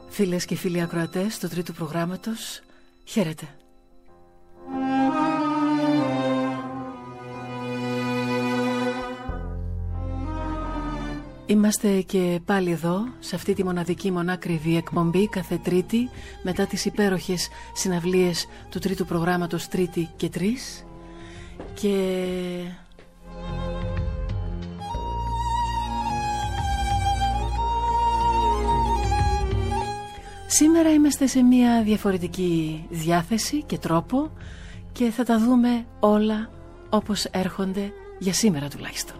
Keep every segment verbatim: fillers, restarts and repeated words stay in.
Φίλες και φίλοι ακροατές του τρίτου προγράμματος, χαίρετε. Είμαστε και πάλι εδώ, σε αυτή τη μοναδική μονάκριβη εκπομπή κάθε Τρίτη, μετά τις υπέροχες συναυλίες του τρίτου προγράμματος Τρίτη και Τρεις. Και... σήμερα είμαστε σε μια διαφορετική διάθεση και τρόπο και θα τα δούμε όλα όπως έρχονται για σήμερα τουλάχιστον.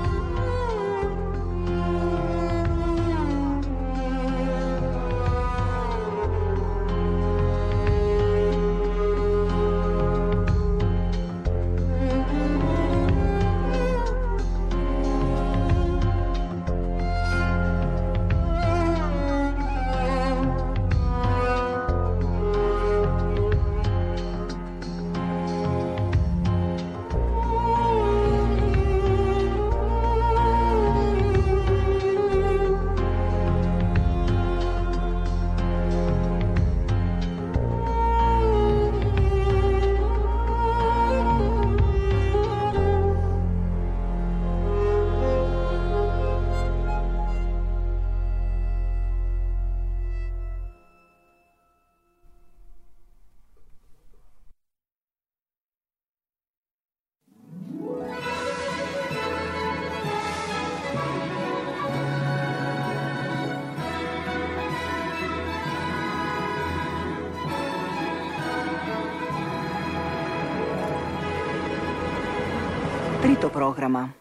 Τρίτο πρόγραμμα.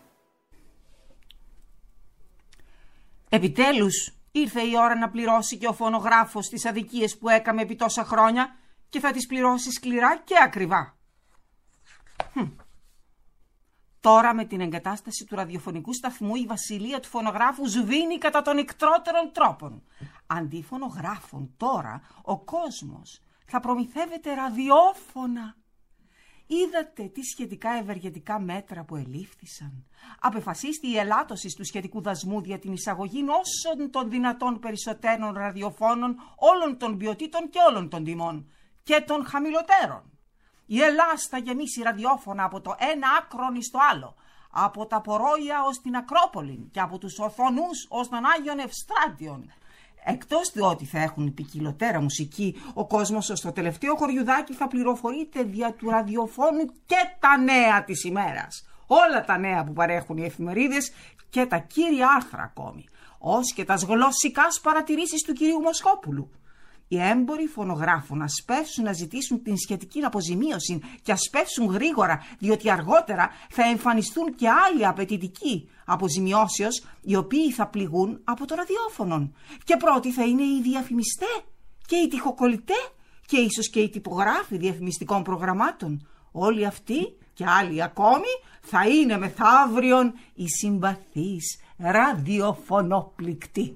Επιτέλους ήρθε η ώρα να πληρώσει και ο φωνογράφος τις αδικίες που έκαμε επί τόσα χρόνια και θα τις πληρώσει σκληρά και ακριβά. Χμ. Τώρα με την εγκατάσταση του ραδιοφωνικού σταθμού η βασιλεία του φωνογράφου σβήνει κατά των εκτρότερων τρόπων. Αντί φωνογράφων τώρα ο κόσμος θα προμηθεύεται ραδιόφωνα. Είδατε τι σχετικά ευεργετικά μέτρα που ελήφθησαν. Απεφασίστη η ελάττωση του σχετικού δασμού για την εισαγωγή όσων των δυνατών περισσότερων ραδιοφώνων όλων των ποιοτήτων και όλων των τιμών και των χαμηλότερων. Η Ελλάς θα γεμίσει ραδιόφωνα από το ένα άκρον στο άλλο, από τα Πορόια ως την Ακρόπολη και από τους Οθονούς ως τον Άγιον Ευστράτιον. Εκτός του ότι θα έχουν ποικιλωτέρα μουσική, ο κόσμος ως το τελευταίο χωριουδάκι θα πληροφορείται δια του ραδιοφώνου και τα νέα της ημέρας. Όλα τα νέα που παρέχουν οι εφημερίδες και τα κύρια άρθρα ακόμη, ως και τα γλωσσικάς παρατηρήσεις του κυρίου Μοσχόπουλου. Οι έμποροι φωνογράφων ας πέφσουν να ζητήσουν την σχετική αποζημίωση και ας πέφσουν γρήγορα, διότι αργότερα θα εμφανιστούν και άλλοι απαιτητικοί αποζημιώσεως, οι οποίοι θα πληγούν από το ραδιόφωνο. Και πρώτοι θα είναι οι διαφημιστέ και οι τοιχοκολλητέ και ίσως και οι τυπογράφοι διαφημιστικών προγραμμάτων. Όλοι αυτοί και άλλοι ακόμη θα είναι μεθαύριον οι συμπαθείς ραδιοφωνοπληκτοί.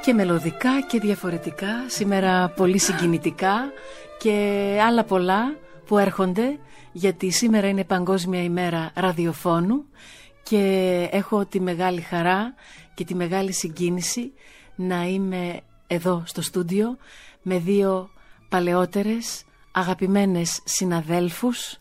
Και μελωδικά και διαφορετικά, σήμερα πολύ συγκινητικά και άλλα πολλά που έρχονται, γιατί σήμερα είναι Παγκόσμια ημέρα ραδιοφώνου και έχω τη μεγάλη χαρά και τη μεγάλη συγκίνηση να είμαι εδώ στο στούντιο με δύο παλαιότερες αγαπημένες συναδέλφους,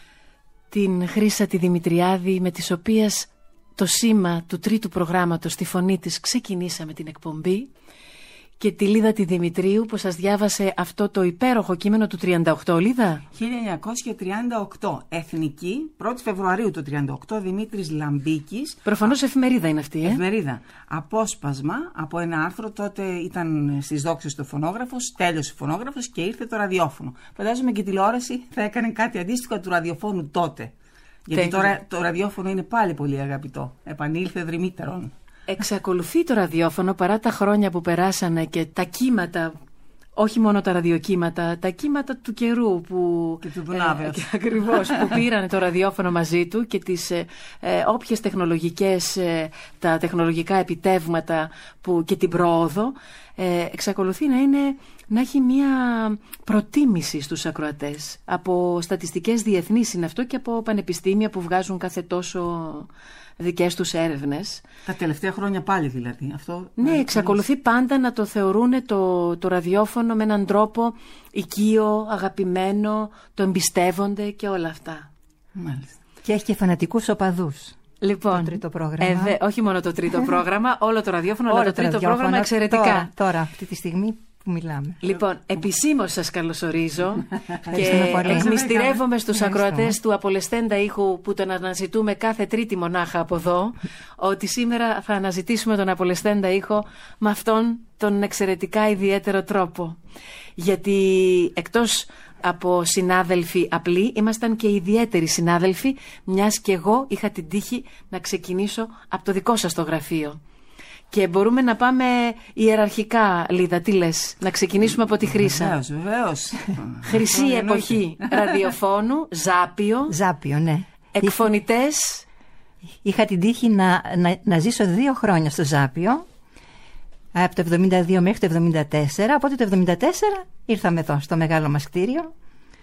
την Χρύσα τη Δημητριάδη, με τις οποίες το σήμα του τρίτου προγράμματος στη φωνή της ξεκινήσαμε την εκπομπή, και τη Λίδα τη Δημητρίου που σας διάβασε αυτό το υπέροχο κείμενο του τριάντα οκτώ, Λίδα. χίλια εννιακόσια τριάντα οκτώ, Εθνική, πρώτη Φεβρουαρίου του τριάντα οκτώ, Δημήτρης Λαμπίκης. Προφανώς εφημερίδα είναι αυτή, ε? Εφημερίδα. Απόσπασμα από ένα άρθρο, τότε ήταν στις δόξες το φωνόγραφος, τέλειωσε ο φωνόγραφος και ήρθε το ραδιόφωνο. Φαντάζομαι και η τηλεόραση θα έκανε κάτι αντίστοιχο του ραδιοφώνου τότε. Γιατί τώρα το ραδιόφωνο είναι πάλι πολύ αγαπητό. Επανήλθε δρυμύτερον. Εξακολουθεί το ραδιόφωνο παρά τα χρόνια που περάσανε και τα κύματα, όχι μόνο τα ραδιοκύματα, τα κύματα του καιρού που, και του ε, και ακριβώς, που πήραν το ραδιόφωνο μαζί του και τις ε, ε, όποιες τεχνολογικές, ε, τα τεχνολογικά επιτεύγματα που, και την πρόοδο, ε, εξακολουθεί να, είναι, να έχει μια προτίμηση στους ακροατές. Από στατιστικές διεθνείς είναι αυτό και από πανεπιστήμια που βγάζουν κάθε τόσο δικές τους έρευνες. Τα τελευταία χρόνια πάλι δηλαδή. Αυτό ναι, εξακολουθεί πάντα να το θεωρούν το, το ραδιόφωνο με έναν τρόπο οικείο, αγαπημένο, το εμπιστεύονται και όλα αυτά. Μάλιστα. Και έχει και φανατικούς οπαδούς. Λοιπόν, το τρίτο πρόγραμμα. Ε, δε, όχι μόνο το τρίτο πρόγραμμα, όλο το ραδιόφωνο, αλλά το, το τρίτο ραδιόφωνο, πρόγραμμα εξαιρετικά. Τώρα, τώρα, αυτή τη στιγμή που μιλάμε. Λοιπόν, επισήμως σας καλωσορίζω και εκμυστηρεύομαι στους ακροατές του απολεσθέντα ήχου που τον αναζητούμε κάθε Τρίτη μονάχα από εδώ, ότι σήμερα θα αναζητήσουμε τον απολεσθέντα ήχο με αυτόν τον εξαιρετικά ιδιαίτερο τρόπο. Γιατί εκτός από συνάδελφοι απλοί, ήμασταν και ιδιαίτεροι συνάδελφοι, μιας και εγώ είχα την τύχη να ξεκινήσω από το δικό σας το γραφείο. Και μπορούμε να πάμε ιεραρχικά, Λίδα, τι λες, να ξεκινήσουμε από τη Χρύσα. Βεβαίως, βεβαίως. Χρυσή εποχή ραδιοφώνου, Ζάπιο. Ζάπιο, ναι. Εκφωνητές. Είχα την τύχη να, να, να ζήσω δύο χρόνια στο Ζάπιο, από το εβδομήντα δύο μέχρι το εβδομήντα τέσσερα, οπότε το εβδομήντα τέσσερα ήρθαμε εδώ στο μεγάλο μας κτίριο.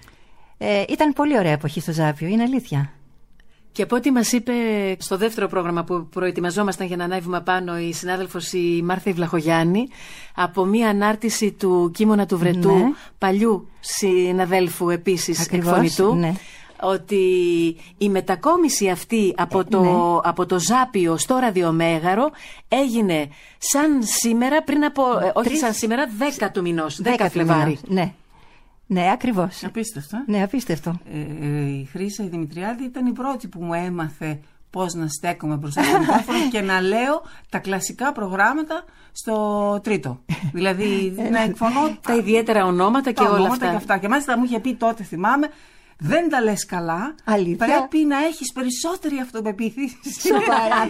Ε, ήταν πολύ ωραία εποχή στο Ζάπιο, είναι αλήθεια. Και από ό,τι μας είπε στο δεύτερο πρόγραμμα που προετοιμαζόμασταν για να ανάβουμε πάνω η συνάδελφος η Μάρθα Βλαχογιάννη, από μία ανάρτηση του Κίμωνα του Βρετού, ναι, παλιού συναδέλφου επίσης εκφωνητού, ναι, ότι η μετακόμιση αυτή από το, ναι, από το Ζάπιο στο Ραδιομέγαρο έγινε σαν σήμερα, πριν από, Τρεις... όχι σαν σήμερα, δέκα του μηνός, δέκα Φλεβάρι. Ναι. Ναι, ακριβώς. Απίστευτο. Ναι, απίστευτο. Ε, ε, η Χρύσα η Δημητριάδη ήταν η πρώτη που μου έμαθε πώς να στέκομαι μπροστά στο μικρόφωνο και να λέω τα κλασικά προγράμματα στο τρίτο. Δηλαδή να εκφωνώ τα ιδιαίτερα ονόματα και τα όλα ονόματα αυτά. Και αυτά. Και μάλιστα μου είχε πει τότε, θυμάμαι, δεν τα λες καλά. Αλήθεια? Πρέπει να έχεις περισσότερη αυτοπεποίθηση. Σοβαρά.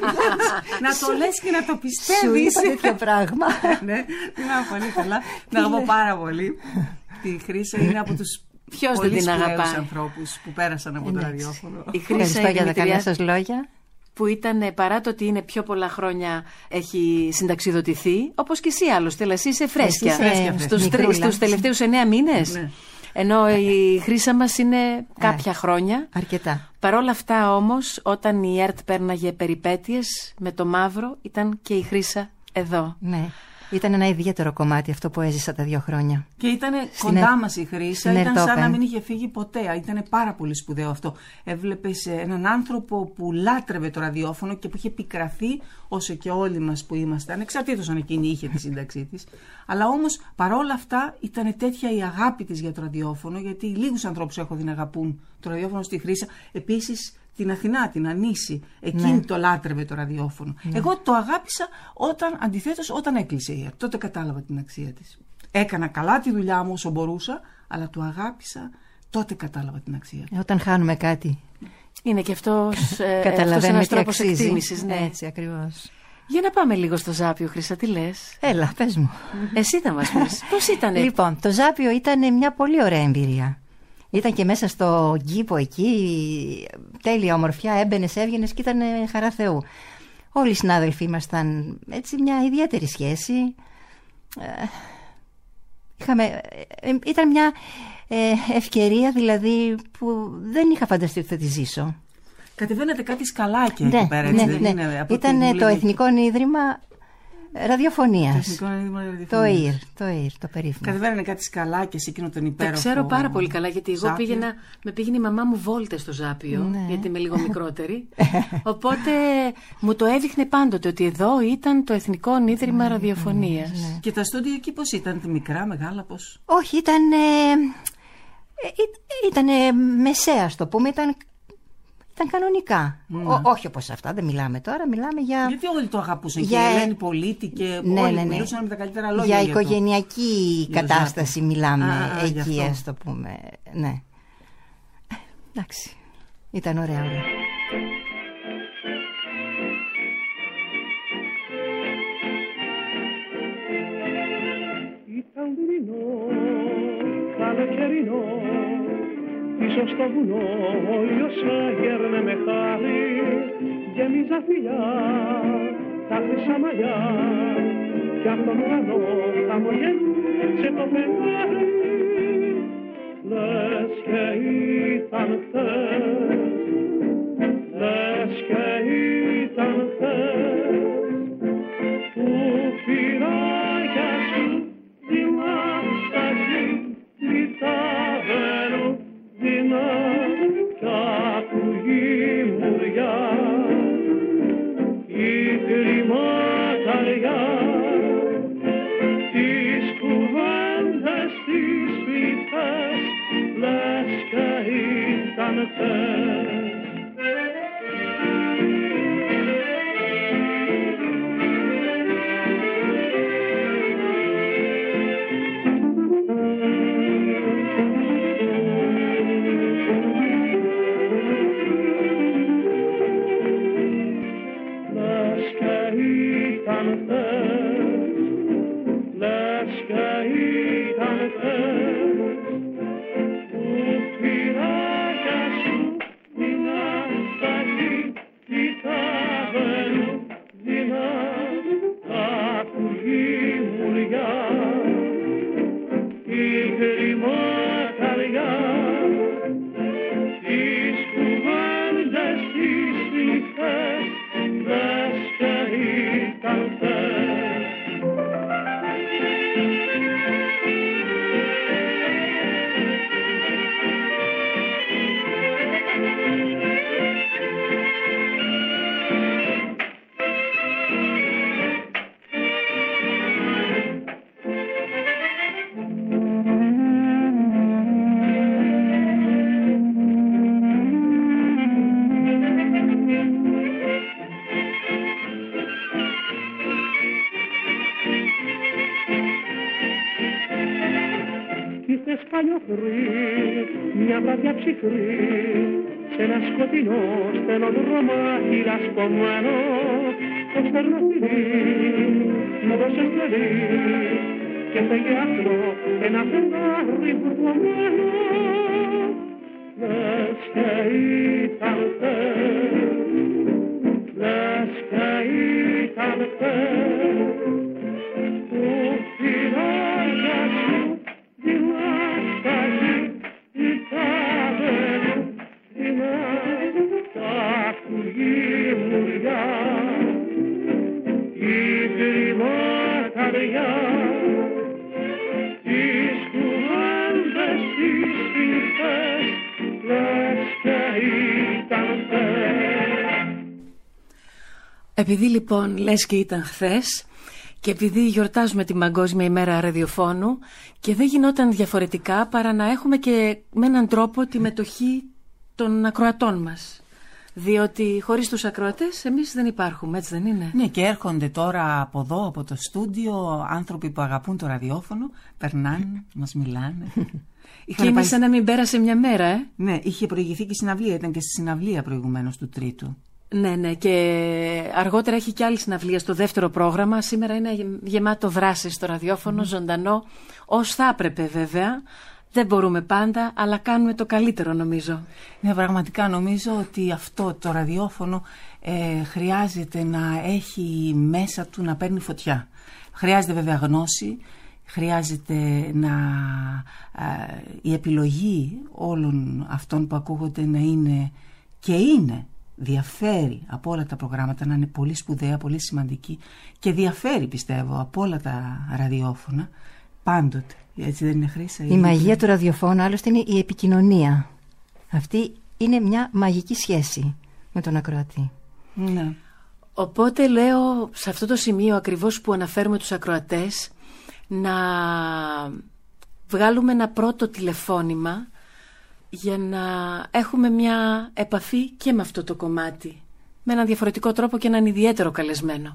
Να το λες και να το πιστεύεις. Σου είπα τέτοιο πράγμα. Ναι, θυμάμαι πολύ καλά. Να αγαπώ πάρα πολύ. Τη Χρύσα είναι από τους Ποιος πολύ δεν την αγαπάει ανθρώπους που πέρασαν από το ραδιόφωνο. Η Χρύσα για τα καλά σας λόγια. Που ήταν, παρά το ότι είναι πιο πολλά χρόνια έχει συνταξιδοτηθεί, όπως και εσύ άλλωστε, αλλά εσύ είσαι φρέσκια. φρέσκια, στους, τρι, στους τελευταίους εννέα μήνες. Ναι. Ενώ η Χρύσα μας είναι κάποια χρόνια. Αρκετά. Παρ' όλα αυτά όμως, όταν η ΕΡΤ πέρναγε περιπέτειες με το μαύρο, ήταν και η Χρύσα εδώ. Ναι. Ήταν ένα ιδιαίτερο κομμάτι αυτό που έζησα τα δύο χρόνια. Και ήταν κοντά μας η Χρύσα, ήταν σαν να μην είχε φύγει ποτέ. Ήταν πάρα πολύ σπουδαίο αυτό. Έβλεπες έναν άνθρωπο που λάτρευε το ραδιόφωνο και που είχε επικραθεί, όσο και όλοι μας που ήμασταν, ανεξαρτήτως αν εκείνη είχε τη σύνταξή της. Αλλά όμως παρόλα αυτά ήταν τέτοια η αγάπη της για το ραδιόφωνο, γιατί λίγους ανθρώπους έχω δει να αγαπούν το ραδιόφωνο στη Χρύσα. Επίσης, την Αθηνά, την Ανίση, εκείνη ναι. το λάτρευε το ραδιόφωνο. Ναι. Εγώ το αγάπησα όταν, αντιθέτως, όταν έκλεισε η ΕΡΤ. Τότε κατάλαβα την αξία της. Έκανα καλά τη δουλειά μου όσο μπορούσα, αλλά το αγάπησα, τότε κατάλαβα την αξία της. Ε, όταν χάνουμε κάτι. Είναι και αυτός, ε, αυτός ένας τρόπος εκτίμησης. Ναι. Έτσι ακριβώς. Για να πάμε λίγο στο Ζάπιο, Χρύσα, τι λες? Έλα, πες μου. Εσύ θα μας πεις. Πώς ήτανε? Λοιπόν, το Ζάπιο ήταν μια πολύ ωραία εμπειρία. Ήταν και μέσα στο κήπο εκεί, τέλεια ομορφιά, έμπαινες, έβγαινες και ήταν χαρά Θεού. Όλοι οι συνάδελφοι ήμασταν έτσι μια ιδιαίτερη σχέση. ε, είχαμε, ε, ήταν μια ε, ευκαιρία δηλαδή που δεν είχα φανταστεί ότι θα τη ζήσω. Κατεβαίνετε κάτι σκαλάκια Ναι, εκεί πέρα, ναι, έτσι δεν ναι. είναι? Από Ήταν ό,τι μου το λέει- Εθνικό Ίδρυμα Ραδιοφωνίας. Το Εθνικό Ίδρυμα Το Ραδιοφωνίας. ΙΡ, το ΙΡ, το περίφημο. Κατεβαίνανε κάτι σκαλάκια σε εκείνο τον Τα υπέροχο. ξέρω πάρα πολύ καλά, γιατί εγώ Ζάπιο. πήγαινα, με πήγαινε η μαμά μου βόλτες στο Ζάπιο, Ναι. γιατί είμαι λίγο μικρότερη. Οπότε μου το έδειχνε πάντοτε ότι εδώ ήταν το Εθνικό Ίδρυμα Ραδιοφωνίας. Και τα στούντιο εκεί πώς ήταν, μικρά, μεγάλα, πώς? Όχι, ήταν, ε, ε, ε, ήταν ε, μεσαία, ας το πούμε, ήταν, ήταν κανονικά. Ο- όχι όπως αυτά, δεν μιλάμε τώρα, μιλάμε για, Γιατί όλοι το αγαπούσαν Για- και η Ελένη Πολίτη και ναι, όλοι ναι, ναι. μιλούσαν με τα καλύτερα λόγια για για το- οικογενειακή για το κατάσταση Ζάπιο. μιλάμε Α, α, γι' εκεί, αυτό. ας το πούμε. Ναι. Ε, Εντάξει, ήταν ωραία όλα. Ήταν δειλινό, καλοκαιρινό, πίσω στο βουνό ο ήλιος έγερνε με χάρη, γέμιζα φιλιά, τα χρυσά μαλλιά, κι απ' τον ουρανό χαμογέλασε το φεγγάρι. Λες και ήταν χθες, λες και ήταν χθες, που φυράκια σου δημάσταση λιτάβαινο δεινά κι ακούγει μουριά η κρυμάταρια τις κουβέντες τις λιτές λες και ήταν χθες. Λες και ήταν χθες, λες και ήταν χθες, που φυράκια σου δυνάσταση κοιτάβαινο δεινά, ακούγει μουριά η κρυμάταρια τις κουβέντες τις νυχτές λες και ήταν χθες. Ήρθες παλιοχρή, μια βραδιά ψυχρή, σε ένα σκοτεινό στενό δρομάκι λασπωμένο, το στερνό φιλί μου δώσες παιδί και σε γιατρό ένα φεγγάρι βουρλωμένο. Λες και ήταν χθες, λες και ήταν χθες, που φυράκια σου δημάσταση κοιτάβαινο δεινά, τα ακούγει μουριά η κρυμάταρια τις κουβέντες τις νυχτές λες και ήταν χθες. Επειδή λοιπόν λες και ήταν χθες και επειδή γιορτάζουμε την Παγκόσμια ημέρα ραδιοφώνου και δεν γινόταν διαφορετικά παρά να έχουμε και με έναν τρόπο τη μετοχή των ακροατών μας. Διότι χωρίς τους ακροατές εμείς δεν υπάρχουμε, έτσι δεν είναι? Ναι, και έρχονται τώρα από εδώ, από το στούντιο, άνθρωποι που αγαπούν το ραδιόφωνο, περνάνε, μας μιλάνε. Και είναι σαν να μην πέρασε μια μέρα, ε. Ναι, είχε προηγηθεί και συναυλία, ήταν και στη συναυλία προηγουμένως του Τρίτου. Ναι, ναι, και αργότερα έχει και άλλη συναυλία στο δεύτερο πρόγραμμα. Σήμερα είναι γεμάτο δράσεις στο ραδιόφωνο, mm. ζωντανό, ως θα έπρεπε βέβαια. Δεν μπορούμε πάντα, αλλά κάνουμε το καλύτερο νομίζω. Ναι, πραγματικά νομίζω ότι αυτό το ραδιόφωνο ε, χρειάζεται να έχει μέσα του να παίρνει φωτιά. Χρειάζεται βέβαια γνώση, χρειάζεται να, ε, η επιλογή όλων αυτών που ακούγονται να είναι και είναι, διαφέρει από όλα τα προγράμματα, να είναι πολύ σπουδαία, πολύ σημαντική και διαφέρει πιστεύω από όλα τα ραδιόφωνα πάντοτε. Έτσι δεν είναι, Χρύσα? Η μαγεία του ραδιοφώνου άλλωστε είναι η επικοινωνία. Αυτή είναι μια μαγική σχέση με τον ακροατή. Ναι. Οπότε λέω σε αυτό το σημείο ακριβώς που αναφέρουμε τους ακροατές να βγάλουμε ένα πρώτο τηλεφώνημα για να έχουμε μια επαφή και με αυτό το κομμάτι, με έναν διαφορετικό τρόπο και έναν ιδιαίτερο καλεσμένο.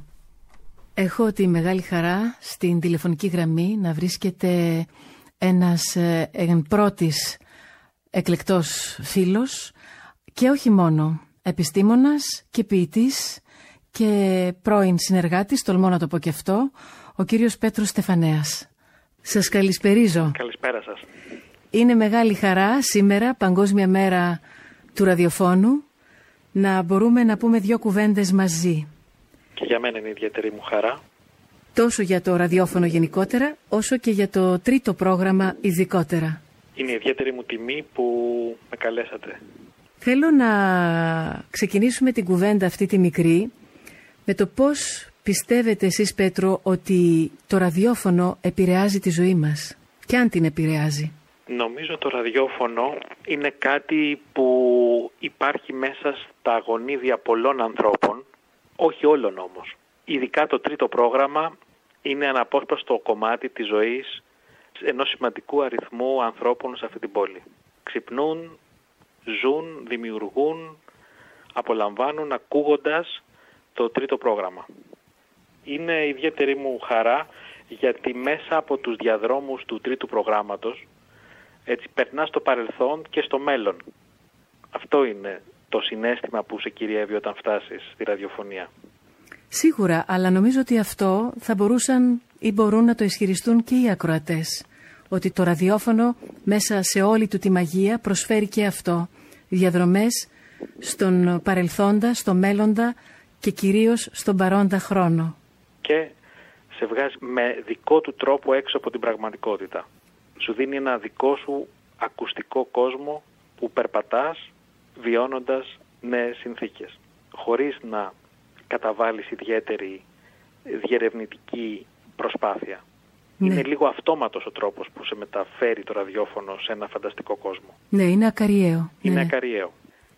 Έχω τη μεγάλη χαρά στην τηλεφωνική γραμμή να βρίσκεται ένας εν πρώτης εκλεκτός φίλος και όχι μόνο, επιστήμονας και ποιητής και πρώην συνεργάτης, τολμώ να το πω και αυτό, ο κύριος Πέτρος Στεφανέας. Σας καλησπερίζω. Καλησπέρα σας. Είναι μεγάλη χαρά σήμερα, Παγκόσμια Μέρα του Ραδιοφώνου, να μπορούμε να πούμε δύο κουβέντες μαζί. Και για μένα είναι ιδιαίτερη μου χαρά. Τόσο για το ραδιόφωνο γενικότερα, όσο και για το τρίτο πρόγραμμα ειδικότερα. Είναι ιδιαίτερη μου τιμή που με καλέσατε. Θέλω να ξεκινήσουμε την κουβέντα αυτή τη μικρή με το πώς πιστεύετε εσείς, Πέτρο, ότι το ραδιόφωνο επηρεάζει τη ζωή μας και αν την επηρεάζει. Νομίζω το ραδιόφωνο είναι κάτι που υπάρχει μέσα στα γονίδια πολλών ανθρώπων, όχι όλων όμως. Ειδικά το τρίτο πρόγραμμα είναι αναπόσπαστο κομμάτι της ζωής ενός σημαντικού αριθμού ανθρώπων σε αυτή την πόλη. Ξυπνούν, ζουν, δημιουργούν, απολαμβάνουν ακούγοντας το τρίτο πρόγραμμα. Είναι ιδιαίτερη μου χαρά γιατί μέσα από τους διαδρόμους του τρίτου προγράμματος έτσι περνά στο παρελθόν και στο μέλλον. Αυτό είναι το συναίσθημα που σε κυριεύει όταν φτάσεις στη ραδιοφωνία. Σίγουρα, αλλά νομίζω ότι αυτό θα μπορούσαν ή μπορούν να το ισχυριστούν και οι ακροατές. Ότι το ραδιόφωνο μέσα σε όλη του τη μαγεία προσφέρει και αυτό. Διαδρομές στον παρελθόντα, στο μέλλοντα και κυρίως στον παρόντα χρόνο. Και σε βγάζει με δικό του τρόπο έξω από την πραγματικότητα. Σου δίνει ένα δικό σου ακουστικό κόσμο που περπατάς βιώνοντας νέες συνθήκες. Χωρίς να καταβάλεις ιδιαίτερη διερευνητική προσπάθεια. Ναι. Είναι λίγο αυτόματος ο τρόπος που σε μεταφέρει το ραδιόφωνο σε ένα φανταστικό κόσμο. Ναι, είναι ακαριαίο. Είναι ναι. ακαριαίο.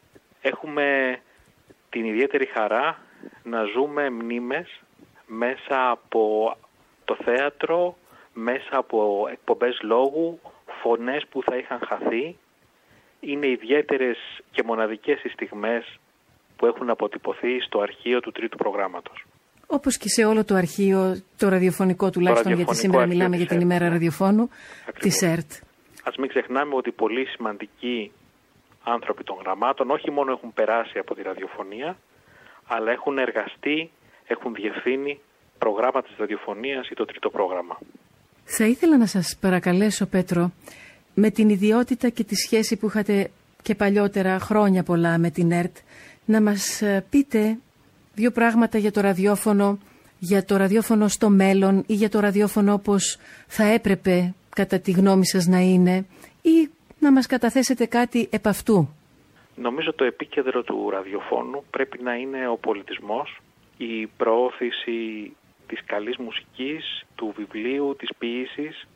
Έχουμε την ιδιαίτερη χαρά να ζούμε μνήμες μέσα από το θέατρο, μέσα από εκπομπές λόγου, φωνές που θα είχαν χαθεί. Είναι ιδιαίτερες και μοναδικές οι στιγμές που έχουν αποτυπωθεί στο αρχείο του τρίτου προγράμματος. Όπως και σε όλο το αρχείο, το ραδιοφωνικό τουλάχιστον, το γιατί σήμερα μιλάμε για την ημέρα ναι. ραδιοφώνου, της ΕΡΤ. Ας μην ξεχνάμε ότι πολύ σημαντικοί άνθρωποι των γραμμάτων όχι μόνο έχουν περάσει από τη ραδιοφωνία, αλλά έχουν εργαστεί, έχουν διευθύνει προγράμματα της ραδιοφωνίας ή το τρίτο πρόγραμμα. Θα ήθελα να σας παρακαλέσω, Πέτρο, με την ιδιότητα και τη σχέση που είχατε και παλιότερα χρόνια πολλά με την ΕΡΤ, να μας πείτε δύο πράγματα για το ραδιόφωνο, για το ραδιόφωνο στο μέλλον ή για το ραδιόφωνο όπως θα έπρεπε κατά τη γνώμη σας να είναι, ή να μας καταθέσετε κάτι επ' αυτού. Νομίζω το επίκεντρο του ραδιοφώνου πρέπει να είναι ο πολιτισμός, η προώθηση της καλής μουσικής, του βιβλίου, της ποίησης,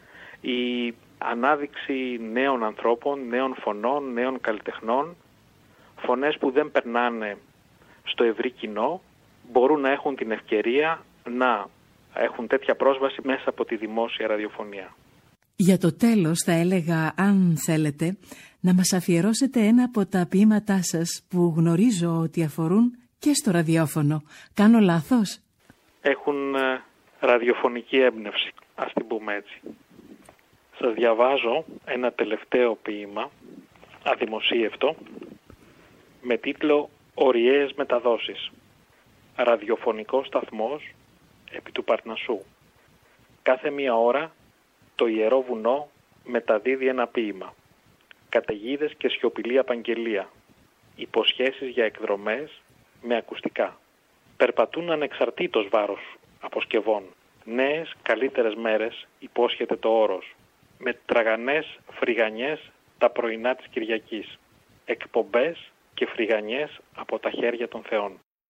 η ανάδειξη νέων ανθρώπων, νέων φωνών, νέων καλλιτεχνών, φωνές που δεν περνάνε στο ευρύ κοινό, μπορούν να έχουν την ευκαιρία να έχουν τέτοια πρόσβαση μέσα από τη δημόσια ραδιοφωνία. Για το τέλος θα έλεγα, αν θέλετε, να μας αφιερώσετε ένα από τα ποίηματά σας που γνωρίζω ότι αφορούν και στο ραδιόφωνο. Κάνω λάθος? Έχουν ε, ραδιοφωνική έμπνευση, ας την πούμε έτσι. Σας διαβάζω ένα τελευταίο ποίημα, αδημοσίευτο, με τίτλο «Ωριαίες μεταδόσεις». Ραδιοφωνικός σταθμός επί του Παρνασσού. Κάθε μία ώρα το ιερό βουνό μεταδίδει ένα ποίημα. Καταιγίδες και σιωπηλή απαγγελία. Υποσχέσεις για εκδρομές με ακουστικά. Περπατούν ανεξαρτήτως βάρος αποσκευών. Νέες καλύτερες μέρες υπόσχεται το όρος. Με τραγανές φρυγανιές τα πρωινά της Κυριακής. Εκπομπές και φρυγανιές από τα χέρια των θεών.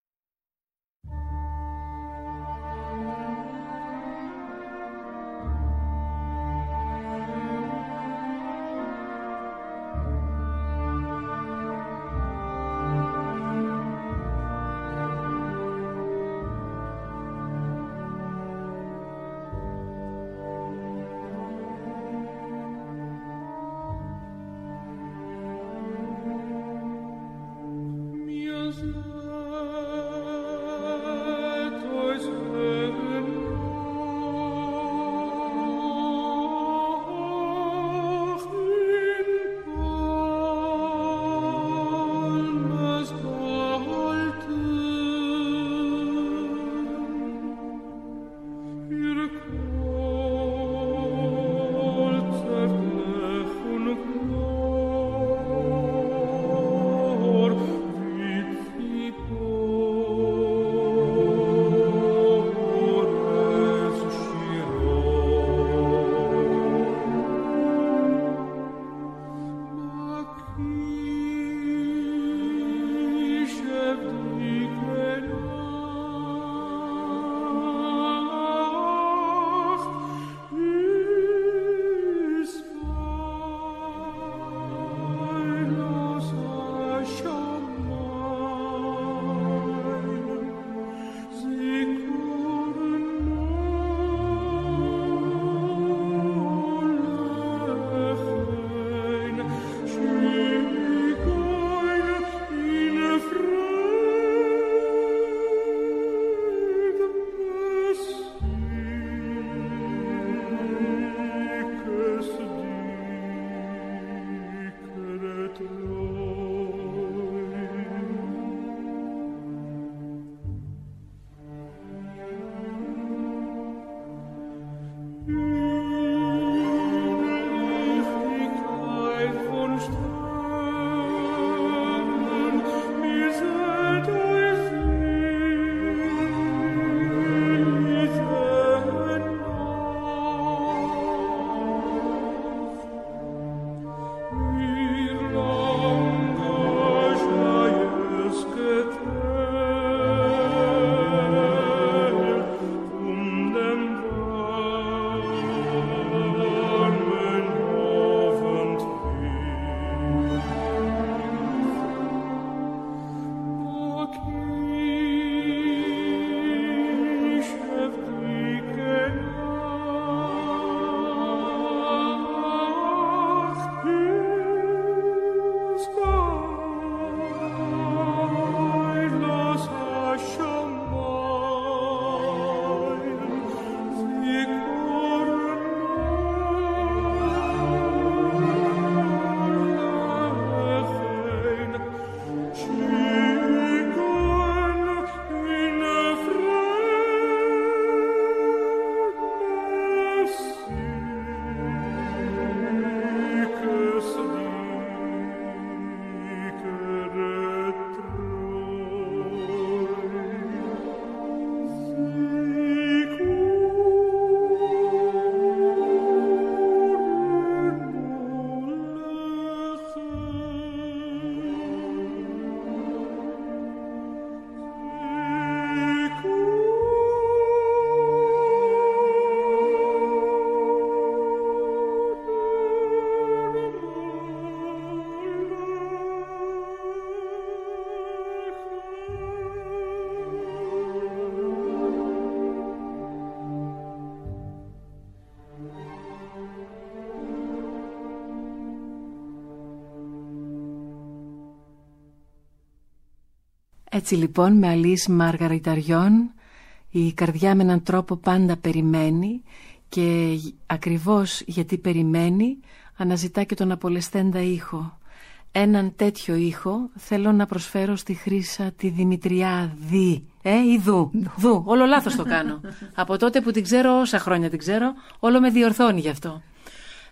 Έτσι λοιπόν με Αλής Μαργαριταριών η καρδιά με έναν τρόπο πάντα περιμένει και ακριβώς γιατί περιμένει αναζητά και τον απολεσθέντα ήχο. Έναν τέτοιο ήχο θέλω να προσφέρω στη Χρύσα τη Δημητριάδη. Ε, ή Δου. Δου. Όλο λάθος το κάνω. Από τότε που την ξέρω, όσα χρόνια την ξέρω, όλο με διορθώνει γι' αυτό.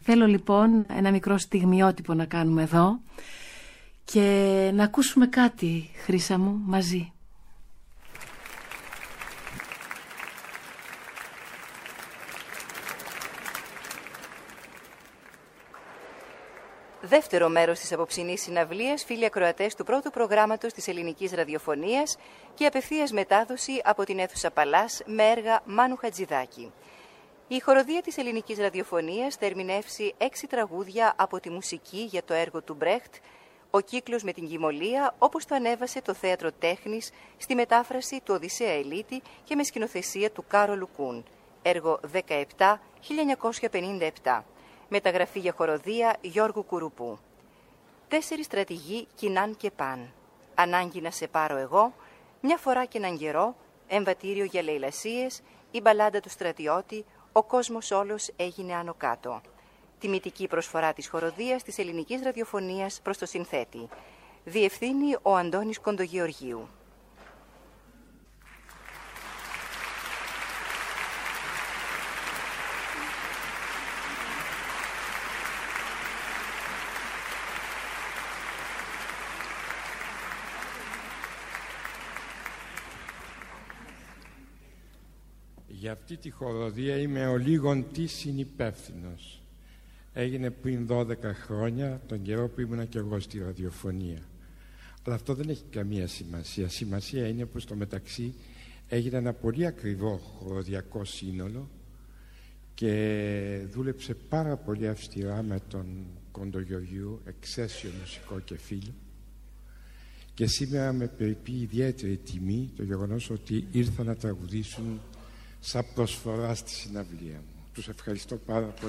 Θέλω λοιπόν ένα μικρό στιγμιότυπο να κάνουμε εδώ και να ακούσουμε κάτι, Χρύσα μου, μαζί. Δεύτερο μέρος της απόψινής συναυλίας, φίλοι ακροατές του πρώτου προγράμματος της ελληνικής ραδιοφωνίας και απευθείας μετάδοση από την αίθουσα Παλάς με έργα Μάνου Χατζηδάκη. Η χοροδία της ελληνικής ραδιοφωνίας θα ερμηνεύσει έξι τραγούδια από τη μουσική για το έργο του Μπρέχτ, «Ο κύκλος με την Κυμολία», όπως το ανέβασε το Θέατρο Τέχνης στη μετάφραση του Οδυσσέα Ελίτη και με σκηνοθεσία του Κάρολου Κούν, έργο δεκαεπτά χίλια εννιακόσια πενήντα επτά. Μεταγραφή για χοροδία Γιώργου Κουρουπού. Τέσσερις στρατηγοί κοινάν και παν. Ανάγκη να σε πάρω εγώ, μια φορά και έναν καιρό, εμβατήριο για λαιλασίες, η μπαλάντα του στρατιώτη, ο κόσμος όλος έγινε άνω κάτω. Τιμητική προσφορά της χοροδίας της ελληνικής ραδιοφωνίας προς το συνθέτη. Διευθύνει ο Αντώνης Κοντογεωργίου. Για αυτή τη χοροδία είμαι ο λίγον τι συνυπεύθυνος. Έγινε πριν δώδεκα χρόνια, τον καιρό που ήμουνα και εγώ στη ραδιοφωνία. Αλλά αυτό δεν έχει καμία σημασία. Σημασία είναι πως στο μεταξύ έγινε ένα πολύ ακριβό χοροδιακό σύνολο και δούλεψε πάρα πολύ αυστηρά με τον Κοντογεωργίου, εξαίσιο μουσικό και φίλο. Και σήμερα με περιποιεί ιδιαίτερη τιμή το γεγονός ότι ήρθαν να τραγουδήσουν σαν προσφορά στη συναυλία μου. Τους ευχαριστώ πάρα πολύ.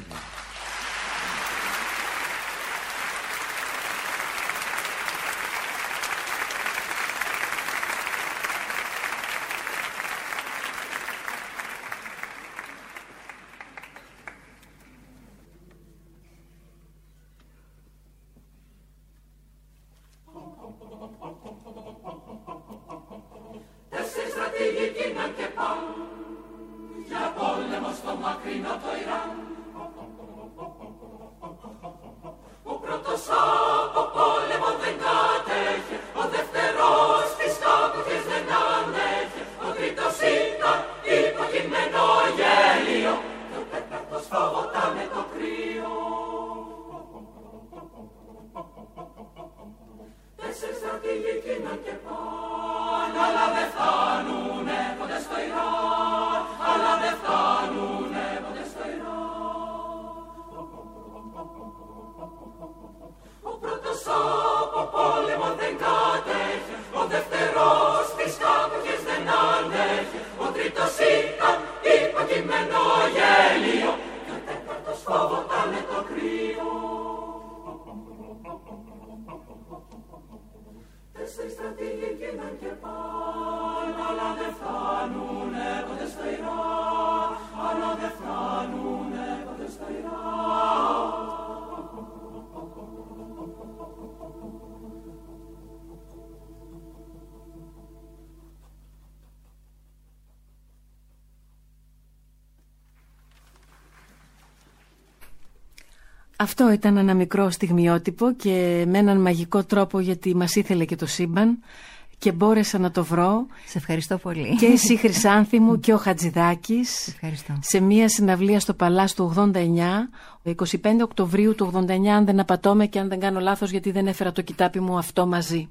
Αυτό ήταν ένα μικρό στιγμιότυπο και με έναν μαγικό τρόπο, γιατί μας ήθελε και το σύμπαν και μπόρεσα να το βρω. Σε ευχαριστώ πολύ. Και εσύ, Χρυσάνθη μου, και ο Χατζηδάκης. Ευχαριστώ. Σε μια συναυλία στο Παλάς του ογδόντα εννιά, είκοσι πέντε Οκτωβρίου του ογδόντα εννιά, αν δεν απατώμε και αν δεν κάνω λάθος, γιατί δεν έφερα το κοιτάπι μου αυτό μαζί.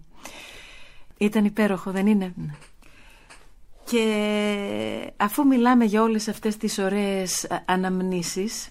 Ήταν υπέροχο, δεν είναι? Ναι. Και αφού μιλάμε για όλες αυτές τις ωραίες αναμνήσεις,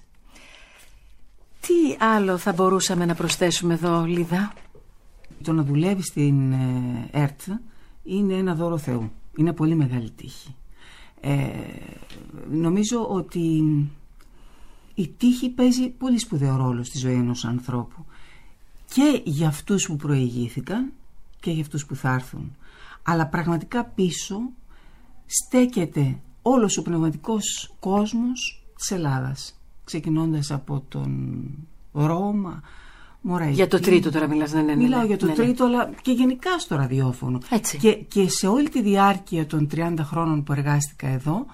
τι άλλο θα μπορούσαμε να προσθέσουμε εδώ, Λίδα? Το να δουλεύει στην ΕΡΤ είναι ένα δώρο Θεού. Είναι πολύ μεγάλη τύχη. Ε, νομίζω ότι η τύχη παίζει πολύ σπουδαίο ρόλο στη ζωή ενός ανθρώπου. Και για αυτούς που προηγήθηκαν και για αυτούς που θα έρθουν. Αλλά πραγματικά πίσω στέκεται όλος ο πνευματικός κόσμος της Ελλάδας. Ξεκινώντας από τον Ρώμα, Μωραϊκή. Για το τρίτο τώρα μιλάς, ναι, ναι, ναι. Μιλάω για το ναι, ναι. τρίτο, αλλά και γενικά στο ραδιόφωνο. Έτσι. Και, και σε όλη τη διάρκεια των τριάντα χρόνων που εργάστηκα εδώ,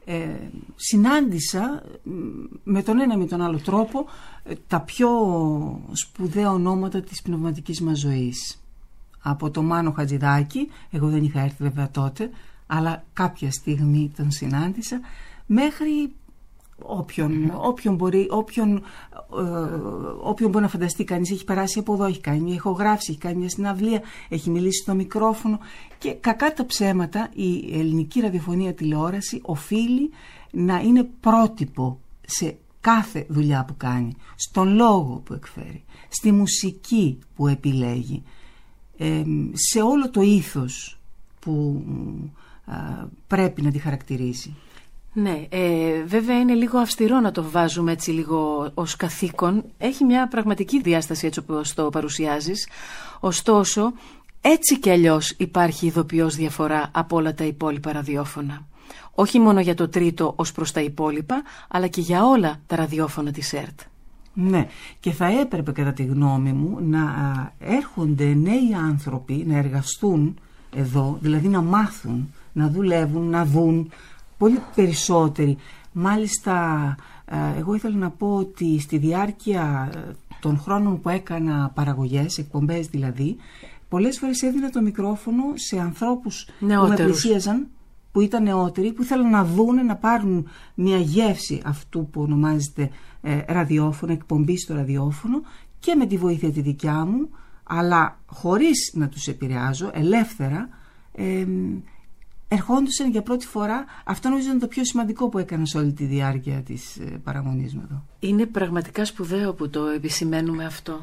ε, συνάντησα με τον ένα με τον άλλο τρόπο ε, τα πιο σπουδαία ονόματα της πνευματικής μας ζωής. Από το Μάνο Χατζηδάκη, εγώ δεν είχα έρθει βέβαια τότε, αλλά κάποια στιγμή τον συνάντησα, μέχρι όποιον, όποιον, μπορεί, όποιον, ε, όποιον μπορεί να φανταστεί κανείς. Έχει περάσει από εδώ, έχει κάνει μια ηχογράφηση, έχει κάνει μια συναυλία, έχει μιλήσει στο μικρόφωνο, και κακά τα ψέματα η ελληνική ραδιοφωνία τηλεόραση οφείλει να είναι πρότυπο σε κάθε δουλειά που κάνει, στον λόγο που εκφέρει, στη μουσική που επιλέγει, ε, σε όλο το ήθος που ε, πρέπει να τη χαρακτηρίζει. Ναι, ε, βέβαια είναι λίγο αυστηρό να το βάζουμε έτσι λίγο ως καθήκον. Έχει μια πραγματική διάσταση έτσι όπως το παρουσιάζεις. Ωστόσο, έτσι κι αλλιώς υπάρχει ειδοποιώς διαφορά από όλα τα υπόλοιπα ραδιόφωνα. Όχι μόνο για το τρίτο ως προς τα υπόλοιπα, αλλά και για όλα τα ραδιόφωνα της ΕΡΤ. Ναι, και θα έπρεπε κατά τη γνώμη μου να έρχονται νέοι άνθρωποι να εργαστούν εδώ, δηλαδή να μάθουν, να δουλεύουν, να δουν, πολύ περισσότεροι. Μάλιστα, εγώ ήθελα να πω ότι στη διάρκεια των χρόνων που έκανα παραγωγές, εκπομπές δηλαδή, πολλές φορές έδινα το μικρόφωνο σε ανθρώπους νεότερους που με πλησίαζαν, που ήταν νεότεροι, που ήθελαν να δούνε, να πάρουν μια γεύση αυτού που ονομάζεται ε, ραδιόφωνο, εκπομπή στο ραδιόφωνο, και με τη βοήθεια τη δικιά μου, αλλά χωρίς να τους επηρεάζω, ελεύθερα, ε, ερχόντουσαν για πρώτη φορά. Αυτό νομίζω είναι το πιο σημαντικό που έκανα σε όλη τη διάρκεια της ε, παραγωγής μου εδώ. Είναι πραγματικά σπουδαίο που το επισημαίνουμε αυτό.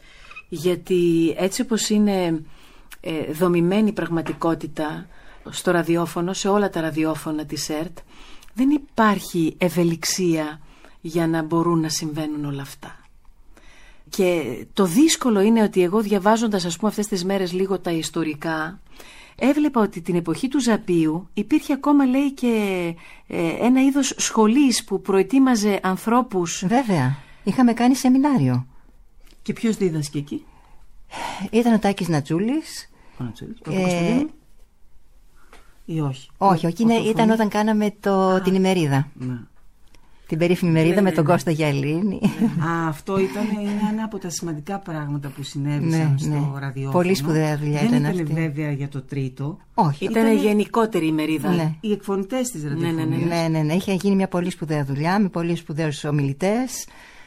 Γιατί έτσι όπως είναι ε, δομημένη η πραγματικότητα στο ραδιόφωνο, σε όλα τα ραδιόφωνα της ΕΡΤ, δεν υπάρχει ευελιξία για να μπορούν να συμβαίνουν όλα αυτά. Και το δύσκολο είναι ότι εγώ, διαβάζοντας ας πούμε αυτές τις μέρες λίγο τα ιστορικά, έβλεπα ότι την εποχή του Ζαπίου υπήρχε ακόμα, λέει, και ε, ένα είδος σχολής που προετοίμαζε ανθρώπους. Βέβαια, είχαμε κάνει σεμινάριο. Και ποιος δίδασκε εκεί? Ήταν ο Τάκης Νατσούλης. Ο Νατσούλης, ε, ή όχι? Όχι, όχι, είναι, ήταν όταν κάναμε το, Α, την ημερίδα. Ναι. Την περίφημη ημερίδα, ναι, με τον, ναι, Κώστα Γιαλίνη. Ναι. Α, αυτό ήταν ένα από τα σημαντικά πράγματα που συνέβησαν, ναι, στο, ναι, ραδιόφωνο. Πολύ σπουδαία δουλειά δεν ήταν αυτή. αυτή. Δεν ήταν βέβαια για το τρίτο. Όχι. Ήταν ήτανε... γενικότερη ημερίδα. Ναι. Οι εκφωνητές της ραδιοφωνίας. Ναι, ναι, ναι. ναι, ναι, ναι. Είχε γίνει μια πολύ σπουδαία δουλειά, με πολύ σπουδαίους ομιλητές,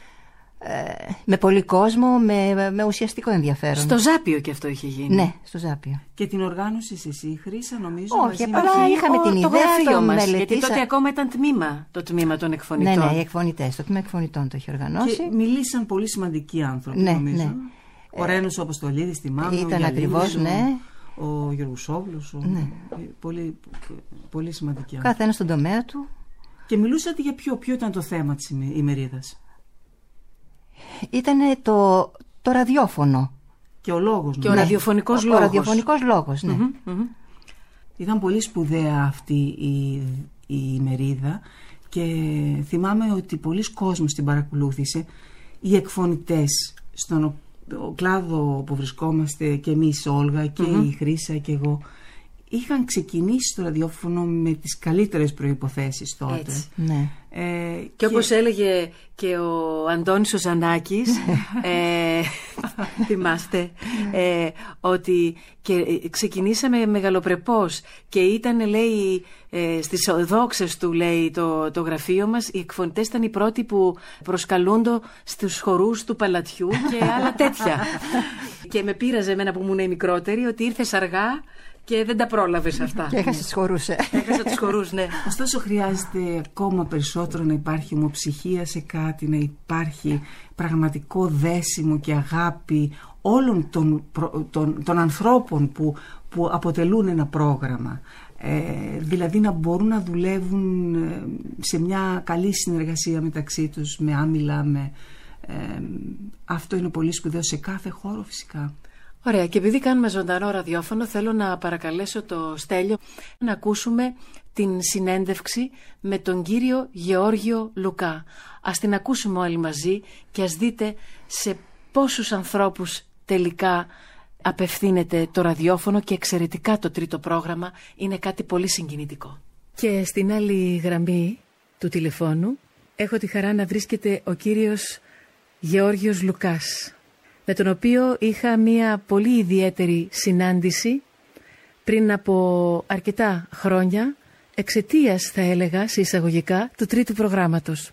ε, με πολύ κόσμο, με, με ουσιαστικό ενδιαφέρον. Στο Ζάπιο και αυτό είχε γίνει. Ναι, στο Ζάπιο. Και την οργάνωσες εσύ, Χρύσα, νομίζω? Όχι, απλά είχαμε την ιδέα, το γραφείο μας, μελετήσα... γιατί τότε ακόμα ήταν τμήμα, το τμήμα των εκφωνητών. Ναι, ναι, οι εκφωνητές, το τμήμα εκφωνητών το είχε οργανώσει. Και μιλήσαν πολύ σημαντικοί άνθρωποι, ναι, νομίζω. Ναι. Ο Ρένος Αποστολίδης, θυμάμαι. Ήταν ακριβώς, ναι. Ο Γεωργουσόβλος, ο... ναι. πολύ, πολύ σημαντικοί άνθρωποι. Κάθε ένας στον τομέα του. Και μιλούσατε για ποιο, ποιο ήταν το θέμα της ημερίδας? Ήταν το, το ραδιόφωνο. Και ο λόγος. Και ναι. ο ραδιοφωνικός ο, λόγος. Ο ραδιοφωνικός λόγος, ναι. Mm-hmm, mm-hmm. Ήταν πολύ σπουδαία αυτή η, η ημερίδα, και θυμάμαι ότι πολλοί κόσμος την παρακολούθησε. Οι εκφωνητές στον κλάδο που βρισκόμαστε και εμείς, Όλγα και mm-hmm. η Χρύσα και εγώ, είχαν ξεκινήσει το ραδιόφωνο με τις καλύτερες προϋποθέσεις τότε. Έτσι. Ναι. Ε, και, και όπως έλεγε και ο Αντώνης ο Ζανάκης, ε, θυμάστε, ε, ότι και ξεκινήσαμε μεγαλοπρεπώς και ήταν, λέει, ε, στις δόξες του, λέει, το, το γραφείο μας, οι εκφωνητές ήταν οι πρώτοι που προσκαλούντο στους χορούς του παλατιού και άλλα τέτοια. Και με πείραζε εμένα που ήμουν η μικρότερη ότι ήρθες αργά και δεν τα πρόλαβες αυτά. Και έχασε τους χορούς. Έχασα τους χορούς, ναι. Ωστόσο χρειάζεται ακόμα περισσότερο να υπάρχει ομοψυχία σε κάτι, να υπάρχει πραγματικό δέσιμο και αγάπη όλων των, των, των ανθρώπων που, που αποτελούν ένα πρόγραμμα. Ε, δηλαδή να μπορούν να δουλεύουν σε μια καλή συνεργασία μεταξύ τους, με άμυλα, με, ε, αυτό είναι πολύ σπουδαίο σε κάθε χώρο φυσικά. Ωραία, και επειδή κάνουμε ζωντανό ραδιόφωνο, θέλω να παρακαλέσω το Στέλιο να ακούσουμε την συνέντευξη με τον κύριο Γεώργιο Λουκά. Ας την ακούσουμε όλοι μαζί και ας δείτε σε πόσους ανθρώπους τελικά απευθύνεται το ραδιόφωνο, και εξαιρετικά το τρίτο πρόγραμμα είναι κάτι πολύ συγκινητικό. Και στην άλλη γραμμή του τηλεφώνου έχω τη χαρά να βρίσκεται ο κύριος Γεώργιος Λουκάς, με τον οποίο είχα μία πολύ ιδιαίτερη συνάντηση πριν από αρκετά χρόνια, εξαιτίας, θα έλεγα, σε εισαγωγικά, του τρίτου προγράμματος.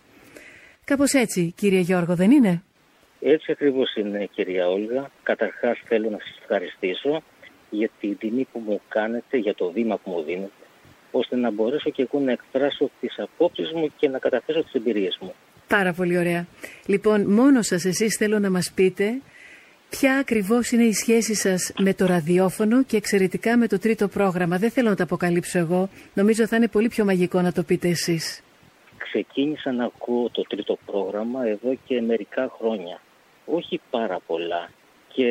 Κάπως έτσι, κύριε Γιώργο, δεν είναι? Έτσι ακριβώς είναι, κυρία Όλγα. Καταρχάς θέλω να σας ευχαριστήσω για την τιμή που μου κάνετε, για το βήμα που μου δίνετε, ώστε να μπορέσω και εγώ να εκφράσω τις απόψεις μου και να καταθέσω τις εμπειρίες μου. Πάρα πολύ ωραία. Λοιπόν, μόνο σας εσείς θέλω να μας πείτε ποια ακριβώς είναι η σχέση σας με το ραδιόφωνο και εξαιρετικά με το τρίτο πρόγραμμα. Δεν θέλω να το αποκαλύψω εγώ. Νομίζω θα είναι πολύ πιο μαγικό να το πείτε εσείς. Ξεκίνησα να ακούω το τρίτο πρόγραμμα εδώ και μερικά χρόνια. Όχι πάρα πολλά. Και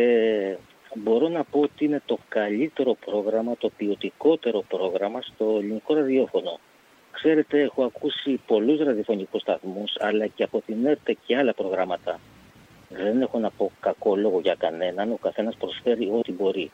μπορώ να πω ότι είναι το καλύτερο πρόγραμμα, το ποιοτικότερο πρόγραμμα στο ελληνικό ραδιόφωνο. Ξέρετε, έχω ακούσει πολλούς ραδιοφωνικούς σταθμούς, αλλά και από την ΕΡΤ και άλλα προγράμματα. Δεν έχω να πω κακό λόγο για κανέναν, ο καθένας προσφέρει ό,τι μπορεί.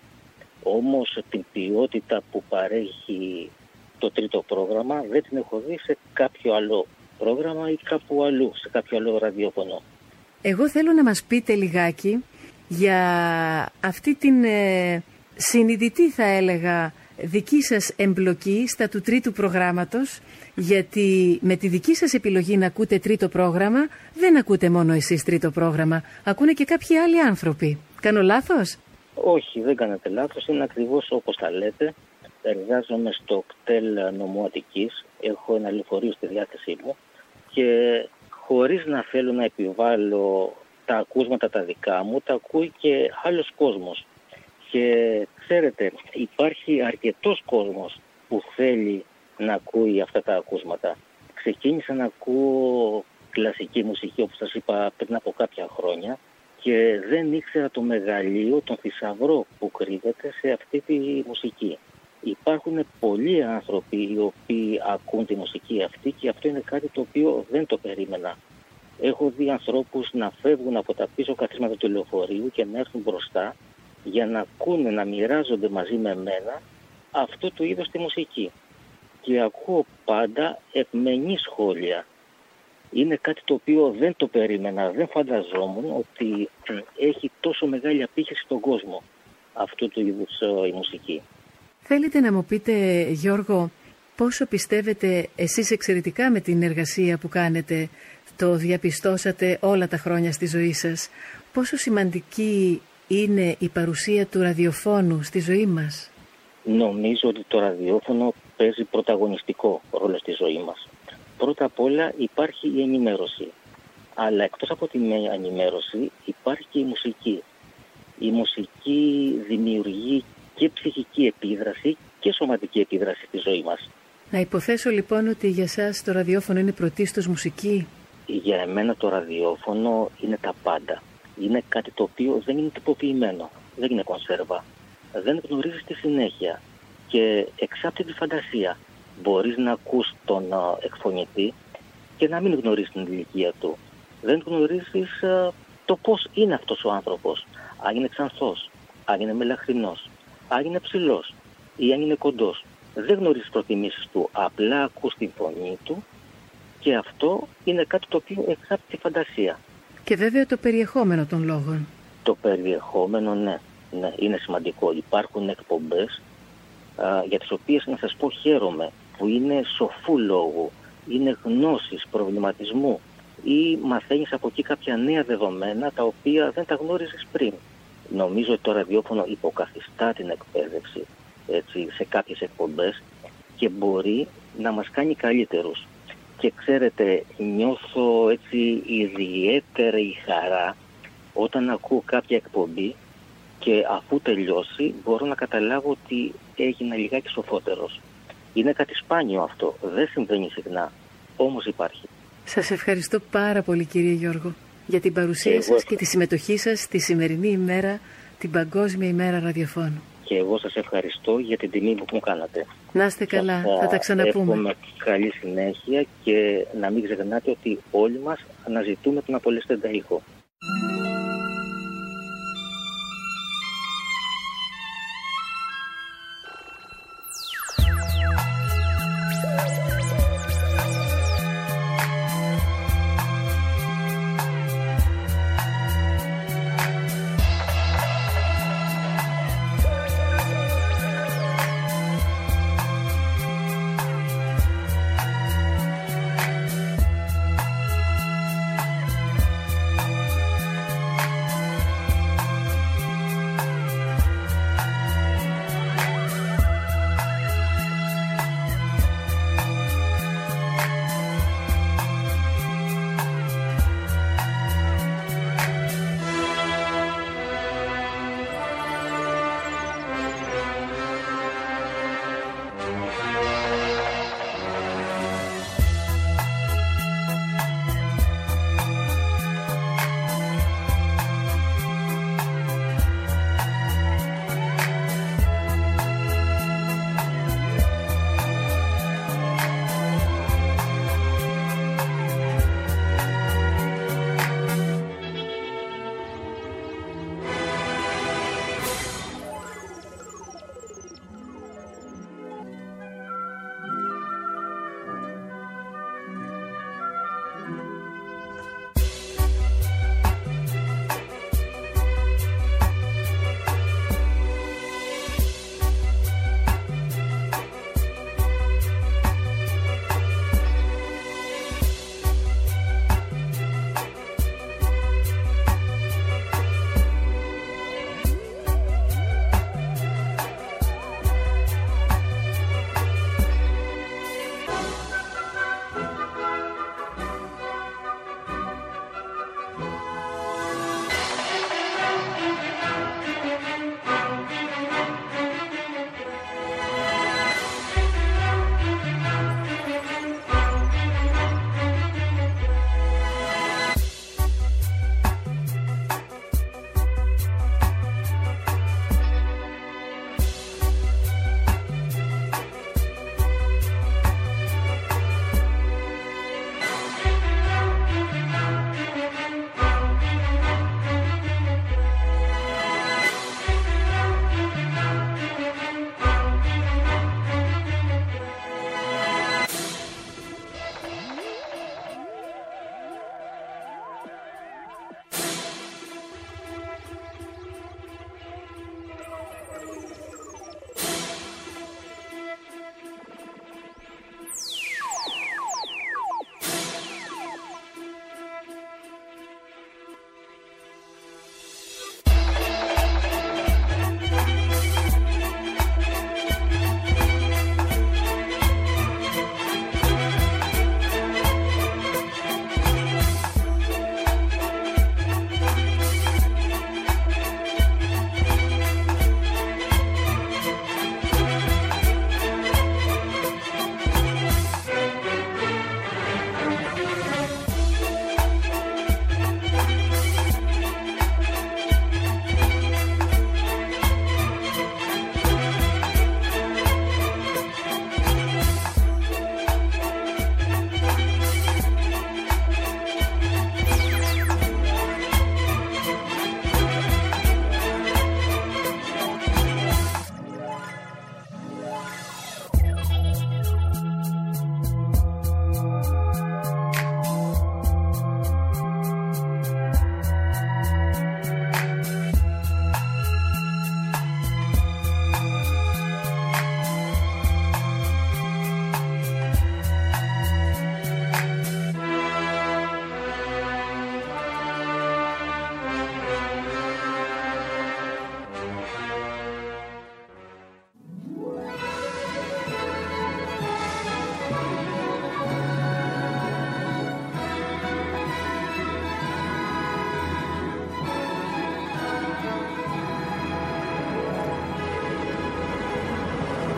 Όμως την ποιότητα που παρέχει το τρίτο πρόγραμμα δεν την έχω δει σε κάποιο άλλο πρόγραμμα ή κάπου αλλού, σε κάποιο άλλο ραδιόφωνο. Εγώ θέλω να μας πείτε λιγάκι για αυτή την ε, συνειδητή, θα έλεγα, δική σας εμπλοκή στα του τρίτου προγράμματος, γιατί με τη δική σας επιλογή να ακούτε τρίτο πρόγραμμα, δεν ακούτε μόνο εσείς τρίτο πρόγραμμα, ακούνε και κάποιοι άλλοι άνθρωποι. Κάνω λάθος? Όχι, δεν κάνετε λάθος, είναι ακριβώς όπως τα λέτε. Εργάζομαι στο κτέλ νομού Αττικής, έχω ένα λεωφορείο στη διάθεσή μου και χωρίς να θέλω να επιβάλλω τα ακούσματα τα δικά μου, τα ακούει και άλλος κόσμος. Και ξέρετε, υπάρχει αρκετός κόσμος που θέλει να ακούει αυτά τα ακούσματα. Ξεκίνησα να ακούω κλασική μουσική, όπως σας είπα, πριν από κάποια χρόνια και δεν ήξερα το μεγαλείο, τον θησαυρό που κρύβεται σε αυτή τη μουσική. Υπάρχουν πολλοί άνθρωποι οι οποίοι ακούν τη μουσική αυτή και αυτό είναι κάτι το οποίο δεν το περίμενα. Έχω δει ανθρώπους να φεύγουν από τα πίσω καθίσματα του λεωφορείου και να έρθουν μπροστά για να ακούνε, να μοιράζονται μαζί με μένα αυτό το είδος τη μουσική. Και ακούω πάντα ευμενή σχόλια. Είναι κάτι το οποίο δεν το περίμενα, δεν φανταζόμουν ότι έχει τόσο μεγάλη απήχηση στον κόσμο αυτού του είδους η μουσική. Θέλετε να μου πείτε, Γιώργο, πόσο πιστεύετε εσείς εξαιρετικά με την εργασία που κάνετε, το διαπιστώσατε όλα τα χρόνια στη ζωή σας, πόσο σημαντική είναι η παρουσία του ραδιοφώνου στη ζωή μας? Νομίζω ότι το ραδιόφωνο παίζει πρωταγωνιστικό ρόλο στη ζωή μας. Πρώτα απ' όλα υπάρχει η ενημέρωση. Αλλά εκτός από την ενημέρωση υπάρχει και η μουσική. Η μουσική δημιουργεί και ψυχική επίδραση και σωματική επίδραση στη ζωή μας. Να υποθέσω λοιπόν ότι για σας το ραδιόφωνο είναι πρωτίστως μουσική. Για εμένα το ραδιόφωνο είναι τα πάντα. Είναι κάτι το οποίο δεν είναι τυποποιημένο, δεν είναι κονσέρβα. Δεν γνωρίζεις τη συνέχεια και εξάπτει τη φαντασία. Μπορείς να ακούς τον uh, εκφωνητή και να μην γνωρίζεις την ηλικία του. Δεν γνωρίζεις uh, το πώς είναι αυτός ο άνθρωπος. Αν είναι ξανθός, αν είναι μελαχρινός, αν είναι ψηλός ή αν είναι κοντός. Δεν γνωρίζεις προτιμήσεις του, απλά ακούς την φωνή του και αυτό είναι κάτι το οποίο εξάπτει τη φαντασία. Και βέβαια το περιεχόμενο των λόγων. Το περιεχόμενο, ναι, ναι, είναι σημαντικό. Υπάρχουν εκπομπές α, για τις οποίες να σας πω χαίρομαι, που είναι σοφού λόγου, είναι γνώσης, προβληματισμού ή μαθαίνεις από εκεί κάποια νέα δεδομένα τα οποία δεν τα γνώριζες πριν. Νομίζω ότι το ραδιόφωνο υποκαθιστά την εκπαίδευση έτσι, σε κάποιες εκπομπές και μπορεί να μας κάνει καλύτερους. Και ξέρετε, νιώθω έτσι ιδιαίτερη χαρά όταν ακούω κάποια εκπομπή και αφού τελειώσει μπορώ να καταλάβω ότι έγινα λιγάκι σοφότερος. Είναι κάτι σπάνιο αυτό, δεν συμβαίνει συχνά, όμως υπάρχει. Σας ευχαριστώ πάρα πολύ, κύριε Γιώργο, για την παρουσία και σας και τη συμμετοχή σας στη σημερινή ημέρα, την Παγκόσμια ημέρα ραδιοφώνου. Και εγώ σας ευχαριστώ για την τιμή που μου κάνατε. Να είστε καλά, σας, θα τα ξαναπούμε. Εύχομαι καλή συνέχεια και να μην ξεχνάτε ότι όλοι μας αναζητούμε τον απολεσθέντα ήχο.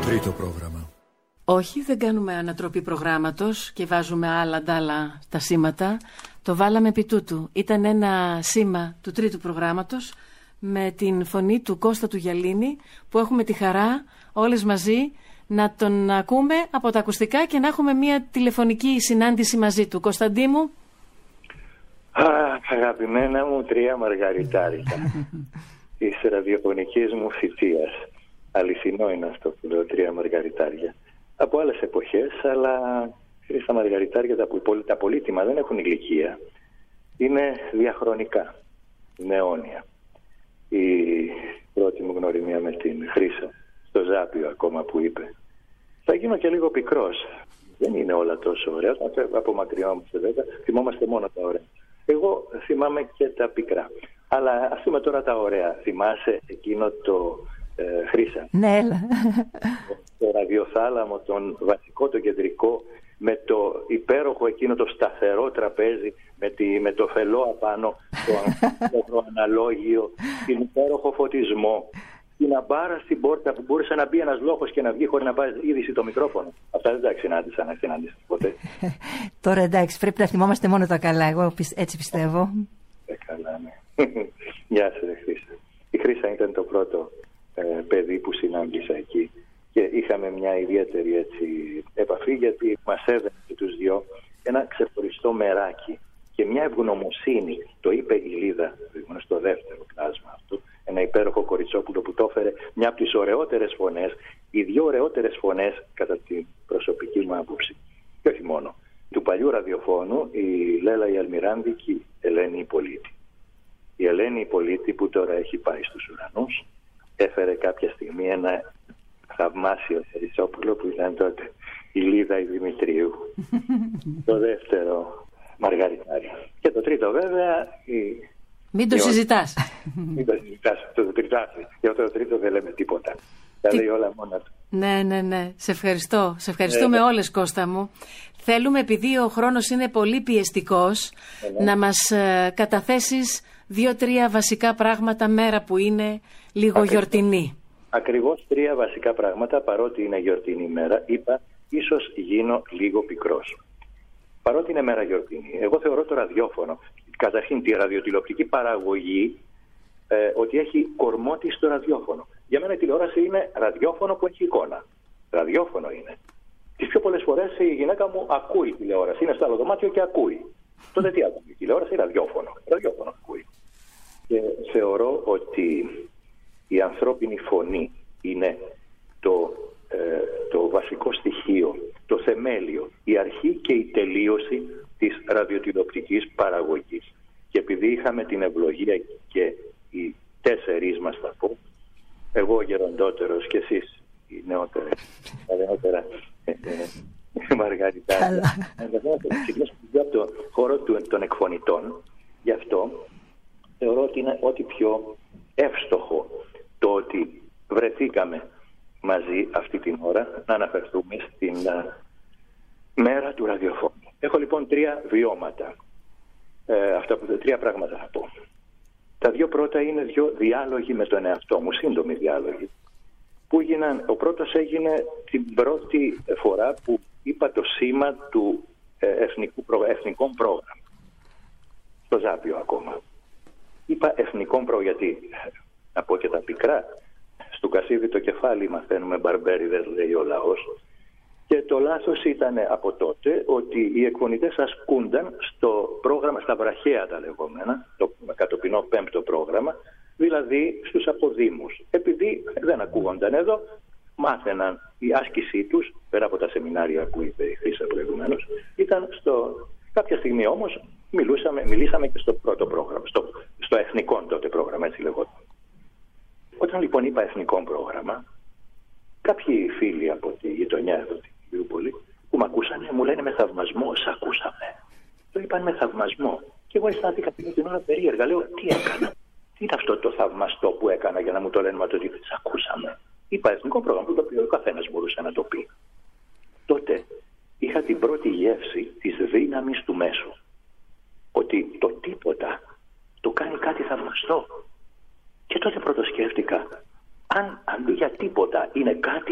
Τρίτο πρόγραμμα. Όχι, δεν κάνουμε ανατροπή προγράμματος και βάζουμε άλλα αντάλλα τα σήματα. Το βάλαμε επί τούτου. Ήταν ένα σήμα του τρίτου προγράμματος με την φωνή του Κώστα του Γιαλίνη, που έχουμε τη χαρά όλες μαζί να τον ακούμε από τα ακουστικά και να έχουμε μια τηλεφωνική συνάντηση μαζί του. Κωνσταντί μου. Α, αγαπημένα μου τρία μαργαριτάρια της ραδιοφωνικής μου θητείας. Αληθινό είναι αυτό που λέω, τρία μαργαριτάρια. Από άλλες εποχές, αλλά στα μαργαριτάρια τα, τα πολύτιμα δεν έχουν ηλικία. Είναι διαχρονικά, είναι αιώνια. Η πρώτη μου γνωριμία με την Χρύσα, στο Ζάπιο ακόμα, που είπε: θα γίνω και λίγο πικρός. Δεν είναι όλα τόσο ωραία. Από μακριά όμως, βέβαια, θυμόμαστε μόνο τα ωραία. Εγώ θυμάμαι και τα πικρά. Αλλά ας πούμε τώρα τα ωραία. Θυμάσαι εκείνο το ε, Χρύσα? Ναι, έλα. Το ραδιοθάλαμο, τον βασικό, το κεντρικό, με το υπέροχο εκείνο το σταθερό τραπέζι, με, τη, με το φελό απάνω, το αναλόγιο, την υπέροχο φωτισμό, την αμπάρα στην πόρτα που μπορούσε να μπει ένας λόγος και να βγει χωρίς να πάρει είδηση το μικρόφωνο. Αυτά δεν τα συνάντησα να συνάντησα ποτέ. Τώρα εντάξει, πρέπει να θυμόμαστε μόνο τα καλά. Εγώ έτσι πιστεύω. Ε, καλά, ναι. Γεια σας, Χρύσα. Η Χρύσα ήταν το πρώτο ε, παιδί που συνάντησα εκεί. Και είχαμε μια ιδιαίτερη έτσι, επαφή, γιατί μας έδωσε τους δυο ένα ξεχωριστό μεράκι και μια ευγνωμοσύνη. Το είπε η Λίδα στο δεύτερο πλάσμα αυτού, ένα υπέροχο κοριτσόπουλο που το έφερε, μια από τις ωραιότερες φωνές, οι δύο ωραιότερες φωνές κατά την προσωπική μου άποψη. Και όχι μόνο. Του παλιού ραδιοφώνου, η Λέλα η Αλμυράνδη και η Ελένη η Πολίτη. Η Ελένη η Πολίτη, που τώρα έχει πάει στους ουρανούς, έφερε κάποια στιγμή ένα θαυμάσιο Χαριτσόπουλο που ήταν τότε η Λίδα η Δημητρίου. Το δεύτερο μαργαριτάρι. Και το τρίτο βέβαια η... Μην το η... συζητάς. Μην το συζητάς, το τριτάθι. Για το τρίτο δεν λέμε τίποτα. Τα λέει όλα μόνα του. Ναι, ναι, ναι. Σε ευχαριστώ. Σε ευχαριστούμε ναι, όλες, Κώστα μου. Θέλουμε, επειδή ο χρόνος είναι πολύ πιεστικός, ναι, ναι. να μας ε, καταθέσεις δύο-τρία βασικά πράγματα μέρα που είναι λίγο Ακριβώς. γιορτινή. Ακριβώς τρία βασικά πράγματα, παρότι είναι γιορτινή μέρα, είπα ίσως γίνω λίγο πικρός. Παρότι είναι μέρα γιορτινή, εγώ θεωρώ το ραδιόφωνο, καταρχήν τη ραδιοτηλεοπτική παραγωγή, ε, ότι έχει κορμό της το ραδιόφωνο. Για μένα η τηλεόραση είναι ραδιόφωνο που έχει εικόνα. Ραδιόφωνο είναι. Τις πιο πολλές φορές η γυναίκα μου ακούει τηλεόραση, είναι στο άλλο δωμάτιο και ακούει. Τότε τι ακούει? Τηλεόραση ραδιόφωνο. Ραδιόφωνο ακούει. Και θεωρώ ότι η ανθρώπινη φωνή είναι το, ε, το βασικό στοιχείο, το θεμέλιο, η αρχή και η τελείωση της ραδιοτηλεοπτικής παραγωγής. Και επειδή είχαμε την ευλογία και οι τέσσερις μας θα πω, εγώ ο γεροντότερος και εσείς οι νεότερες, τα νεότερα ε, ε, μαργαριτάρια, από το χώρο του, των εκφωνητών, γι' αυτό θεωρώ ότι είναι ό,τι πιο εύστοχο το ότι βρεθήκαμε μαζί αυτή την ώρα να αναφερθούμε στην uh, μέρα του ραδιοφώνου. Έχω λοιπόν τρία βιώματα. Ε, αυτά που, τρία πράγματα θα πω. Τα δύο πρώτα είναι δύο διάλογοι με τον εαυτό μου, σύντομοι διάλογοι. Που γίναν, ο πρώτος έγινε την πρώτη φορά που είπα το σήμα του ε, εθνικού, προ, εθνικών πρόγραμμα. Στο Ζάπιο ακόμα. Είπα εθνικών πρόγραμμα γιατί... Να πω και τα πικρά. Στο Κασίδι το κεφάλι μαθαίνουμε μπαρμπέριδες, λέει ο λαός. Και το λάθος ήταν από τότε ότι οι εκφωνητές ασκούνταν στο πρόγραμμα, στα βραχαία τα λεγόμενα, το κατοπινό πέμπτο πρόγραμμα, δηλαδή στους αποδήμους. Επειδή δεν ακούγονταν εδώ, μάθαιναν η άσκησή τους, πέρα από τα σεμινάρια που είπε η Χρύσα προηγουμένως, ήταν στο... Κάποια στιγμή όμως μιλούσαμε, μιλήσαμε και στο πρώτο πρόγραμμα, στο, στο εθνικό τότε πρόγραμμα, έτσι λεγόταν. Όταν λοιπόν είπα εθνικό πρόγραμμα, κάποιοι φίλοι από τη γειτονιά εδώ, την Λιούπολη, που με ακούσανε, μου λένε με θαυμασμό, σ' ακούσαμε. Το είπαν με θαυμασμό. Και εγώ αισθάνθηκα την ώρα περίεργα. Λέω, τι έκανα? Τι είναι αυτό το θαυμαστό που έκανα για να μου το λένε, μα το ότι σ' ακούσαμε? Είπα εθνικό πρόγραμμα που το οποίο ο καθένας μπορούσε να το πει. Τότε είχα την πρώτη γεύση της δύναμης του μέσου. Ότι το τίποτα το κάνει κάτι θαυμαστό. Και τότε πρώτο σκέφτηκα, αν αντί για τίποτα είναι κάτι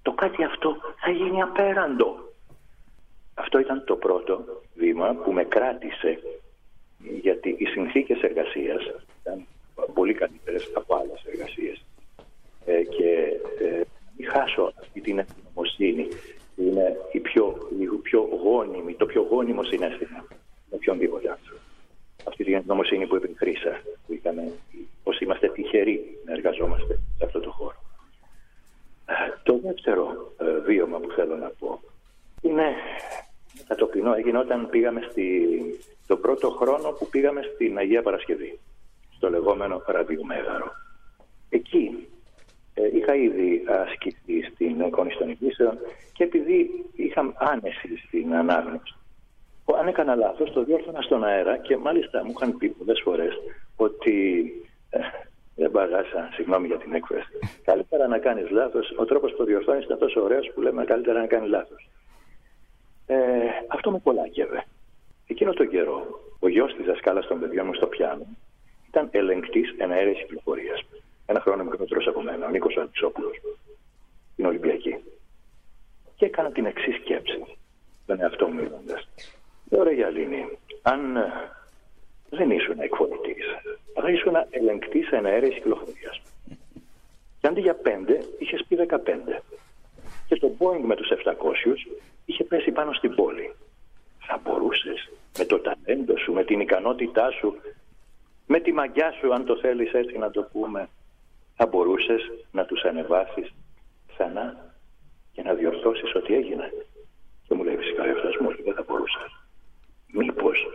το κάτι αυτό θα γίνει απέραντο. Αυτό ήταν το πρώτο βήμα που με κράτησε, γιατί οι συνθήκες εργασίας ήταν πολύ καλύτερες από άλλες εργασίες. Ε, και ε, μην χάσω αυτή την ευγνωμοσύνη που είναι η πιο, η πιο γόνιμη, το πιο γόνιμο συναίσθημα με οποιονδήποτε άνθρωπο. Αυτή την ευγνωμοσύνη που είπε η Χρύσα, που είχαμε, πως είμαστε τυχεροί να εργαζόμαστε σε αυτό το χώρο. Το δεύτερο ε, βίωμα που θέλω να πω είναι κατοπινό, έγινε όταν πήγαμε στη, το πρώτο χρόνο που πήγαμε στην Αγία Παρασκευή, στο λεγόμενο ραδιομέγαρο. Εκεί ε, είχα ήδη ασκηθεί στην εικόνηση των ειδήσεων και επειδή είχα άνεση στην ανάγνωση, αν έκανα λάθος το διόρθωνα στον αέρα και μάλιστα μου είχαν πει πολλές φορές ότι ε, δεν παγάσα, συγγνώμη για την έκφραση, καλύτερα να κάνεις λάθος, ο τρόπος που το διορθώνεις ήταν τόσο ωραίος που λέμε καλύτερα να κάνεις λάθος. Ε, αυτό με κολάκευε. Εκείνο τον καιρό ο γιος της δασκάλας των παιδιών μου στο πιάνο ήταν ελεγκτής εναέρειας κυκλοφορίας. Ένα χρόνο μικρότερος από μένα, ο Νίκος Αλεξόπουλος, την Ολυμπιακή. Και έκανα την εξής σκέψη, τον εαυτό μου μιλώντας. Ωραία Γιαλίνη, αν ε, δεν ήσουν εκφωνητής, αλλά ήσουν ελεγκτής εναέρειας κυκλοφορίας. Και αντί για πέντε, είχες πει δεκαπέντε. Και το Boeing με τους επτακόσιους είχε πέσει πάνω στην πόλη. Θα μπορούσες με το ταλέντο σου, με την ικανότητά σου, με τη μαγιά σου, αν το θέλεις έτσι να το πούμε, θα μπορούσες να τους ανεβάσεις ξανά και να διορθώσεις ό,τι έγινε. Και μου λέει φυσικά ο εαυτός μου, δεν θα μπορούσα. Μήπως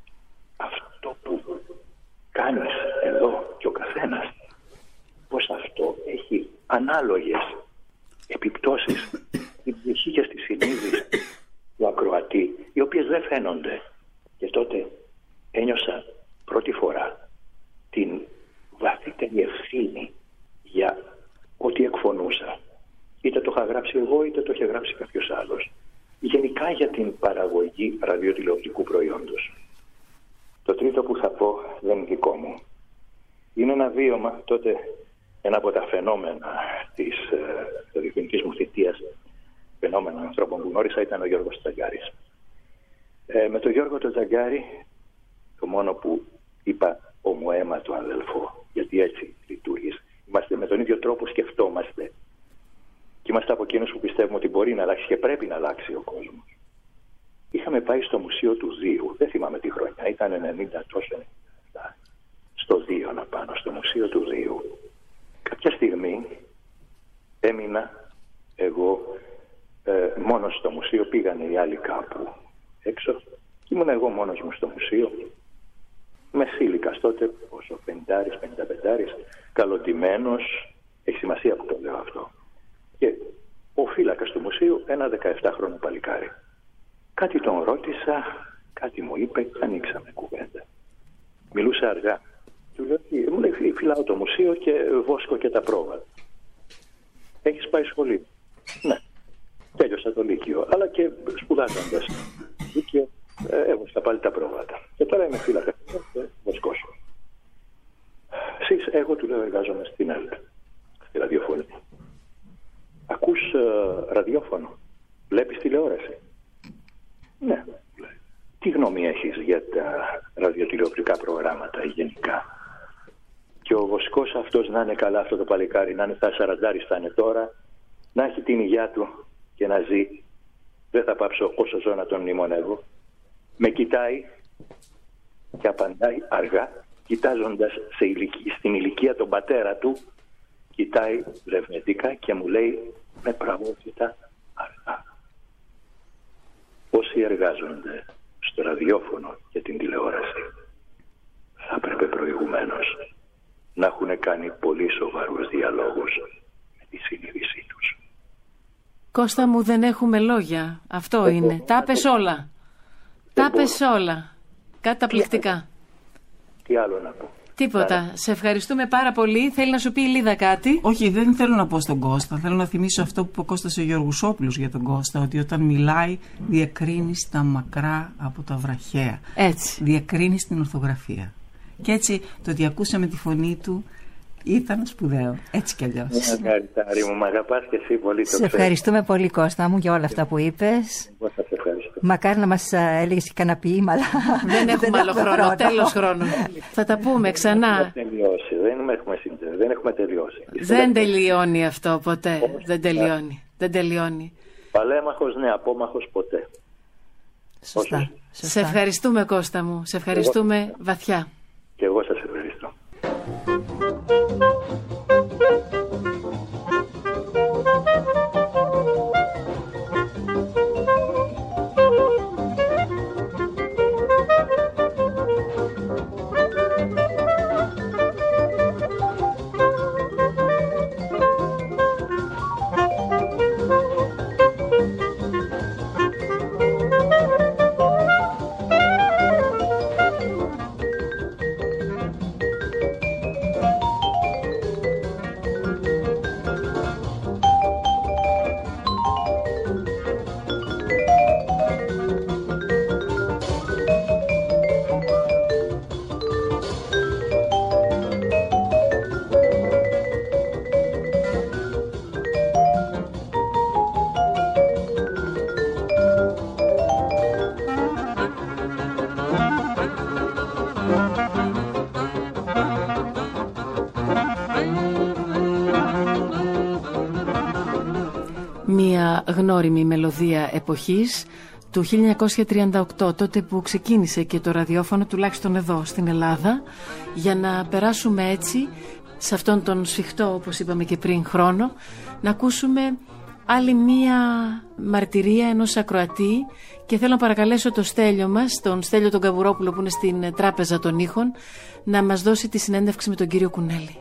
αυτό που κάνεις εδώ και ο καθένας, πως αυτό έχει ανάλογες επιπτώσεις στην ψυχή και στη συνείδηση του ακροατή, οι οποίες δεν φαίνονται. Και τότε ένιωσα πρώτη φορά την βαθύτερη ευθύνη για ό,τι εκφωνούσα. Είτε το είχα γράψει εγώ, είτε το είχε γράψει κάποιος άλλος. Γενικά για την παραγωγή ραδιοτηλεοπτικού προϊόντος. Το τρίτο που θα πω δεν είναι δικό μου. Είναι ένα βίωμα, τότε ένα από τα φαινόμενα της ε, διευθυντικής μου θητείας, φαινόμενα ανθρώπων που γνώρισα, ήταν ο Γιώργος Τζαγκάρης. Ε, με τον Γιώργο τον Τζαγκάρη, το μόνο που είπα ομοαίματο αδελφό, γιατί έτσι λειτουργείς. Είμαστε με τον ίδιο τρόπο, σκεφτόμαστε. Και είμαστε από εκείνους που πιστεύουμε ότι μπορεί να αλλάξει και πρέπει να αλλάξει ο κόσμος. Είχαμε πάει στο Μουσείο του Δίου, δεν θυμάμαι τη χρονιά, ήταν ενενήντα τόσο, στο Δίο να πάνω, στο Μουσείο του Δίου. Κάποια στιγμή έμεινα εγώ ε, μόνος στο μουσείο, πήγανε οι άλλοι κάπου έξω και ήμουν εγώ μόνος μου στο μουσείο, μεσήλικας τότε, όσο πενηντάρης, πενηνταπεντάρης, καλοντημένος, έχει σημασία που το λέω αυτό. Και ο φύλακας του μουσείου, ένα δεκαεπτάχρονο παλικάρι. Κάτι τον ρώτησα, κάτι μου είπε, ανοίξαμε κουβέντα. Μιλούσα αργά. Του λέω, μου λέει, φυλάω το μουσείο και βόσκω και τα πρόβατα. Έχεις πάει σχολείο? Ναι. Τέλειωσα το Λύκειο, αλλά και σπουδάζοντας Λύκειο έβοσκα πάλι τα πρόβατα. Και τώρα είμαι φύλακα και βοσκός. Σεις, εγώ του λέω, εργάζομαι στην ΕΛΤ, στη ραδιοφωνία. Ακούς uh, ραδιόφωνο, βλέπεις τηλεόραση? Ναι. Τι γνώμη έχεις για τα ραδιοτηλεοπτικά προγράμματα γενικά? Και ο βοσκός αυτός να είναι καλά, αυτό το παλικάρι, να είναι θα σαραντάρις θα είναι τώρα, να έχει την υγειά του και να ζει. Δεν θα πάψω όσο ζω να τον μνημονεύω. Με κοιτάει και απαντάει αργά, κοιτάζοντας σε ηλικία, στην ηλικία τον πατέρα του, κοιτάει βλευνετικά και μου λέει με πραγμότητα αργά. Όσοι εργάζονται στο ραδιόφωνο και την τηλεόραση θα έπρεπε προηγουμένως να έχουν κάνει πολύ σοβαρούς διαλόγους με τη συνείδησή τους. Κώστα μου, δεν έχουμε λόγια. Αυτό Εγώ, είναι. Τα πες όλα. Τα πες όλα. Καταπληκτικά. Τι άλλο να πω? Τίποτα. Άρα. Σε ευχαριστούμε πάρα πολύ. Θέλει να σου πει η Λίδα κάτι? Όχι, δεν θέλω να πω στον Κώστα. Θέλω να θυμίσω αυτό που είπε ο Κώστας ο Γεωργουσόπουλος για τον Κώστα, ότι όταν μιλάει διακρίνει τα μακρά από τα βραχαία. Έτσι. Διακρίνει την ορθογραφία. Και έτσι το ότι ακούσαμε τη φωνή του Ήταν σπουδαίο, έτσι κι αλλιώς. Ευχαριστάρι μου, μ' αγαπάς και εσύ πολύ. Σε ευχαριστούμε πολύ, Κώστα μου, για όλα αυτά που είπες. Εγώ σας ευχαριστώ. Μακάρι να μας έλεγες και κανένα ποίημα, αλλά δεν έχουμε άλλο χρόνο, τέλος χρόνου. Θα τα πούμε ξανά. Δεν τελειώσει, δεν έχουμε, δεν έχουμε τελειώσει. Δεν τελειώνει αυτό ποτέ, δεν τελειώνει, δεν τελειώνει. Παλέμαχος, ναι, απόμαχος ποτέ. Σωστά. Σωστά. Σε ευχαριστούμε, Κώστα μου, σε ευχαριστούμε εγώ... βαθιά. Και εγώ σας ευχαριστώ. Μια γνώριμη μελωδία εποχής του χίλια εννιακόσια τριάντα οκτώ, τότε που ξεκίνησε και το ραδιόφωνο, τουλάχιστον εδώ στην Ελλάδα, για να περάσουμε έτσι σε αυτόν τον σφιχτό, όπως είπαμε και πριν, χρόνο, να ακούσουμε άλλη μία μαρτυρία ενός ακροατή. Και θέλω να παρακαλέσω το Στέλιο μας, τον Στέλιο τον Καβουρόπουλο, που είναι στην Τράπεζα των Ήχων, να μας δώσει τη συνέντευξη με τον κύριο Κουνέλη.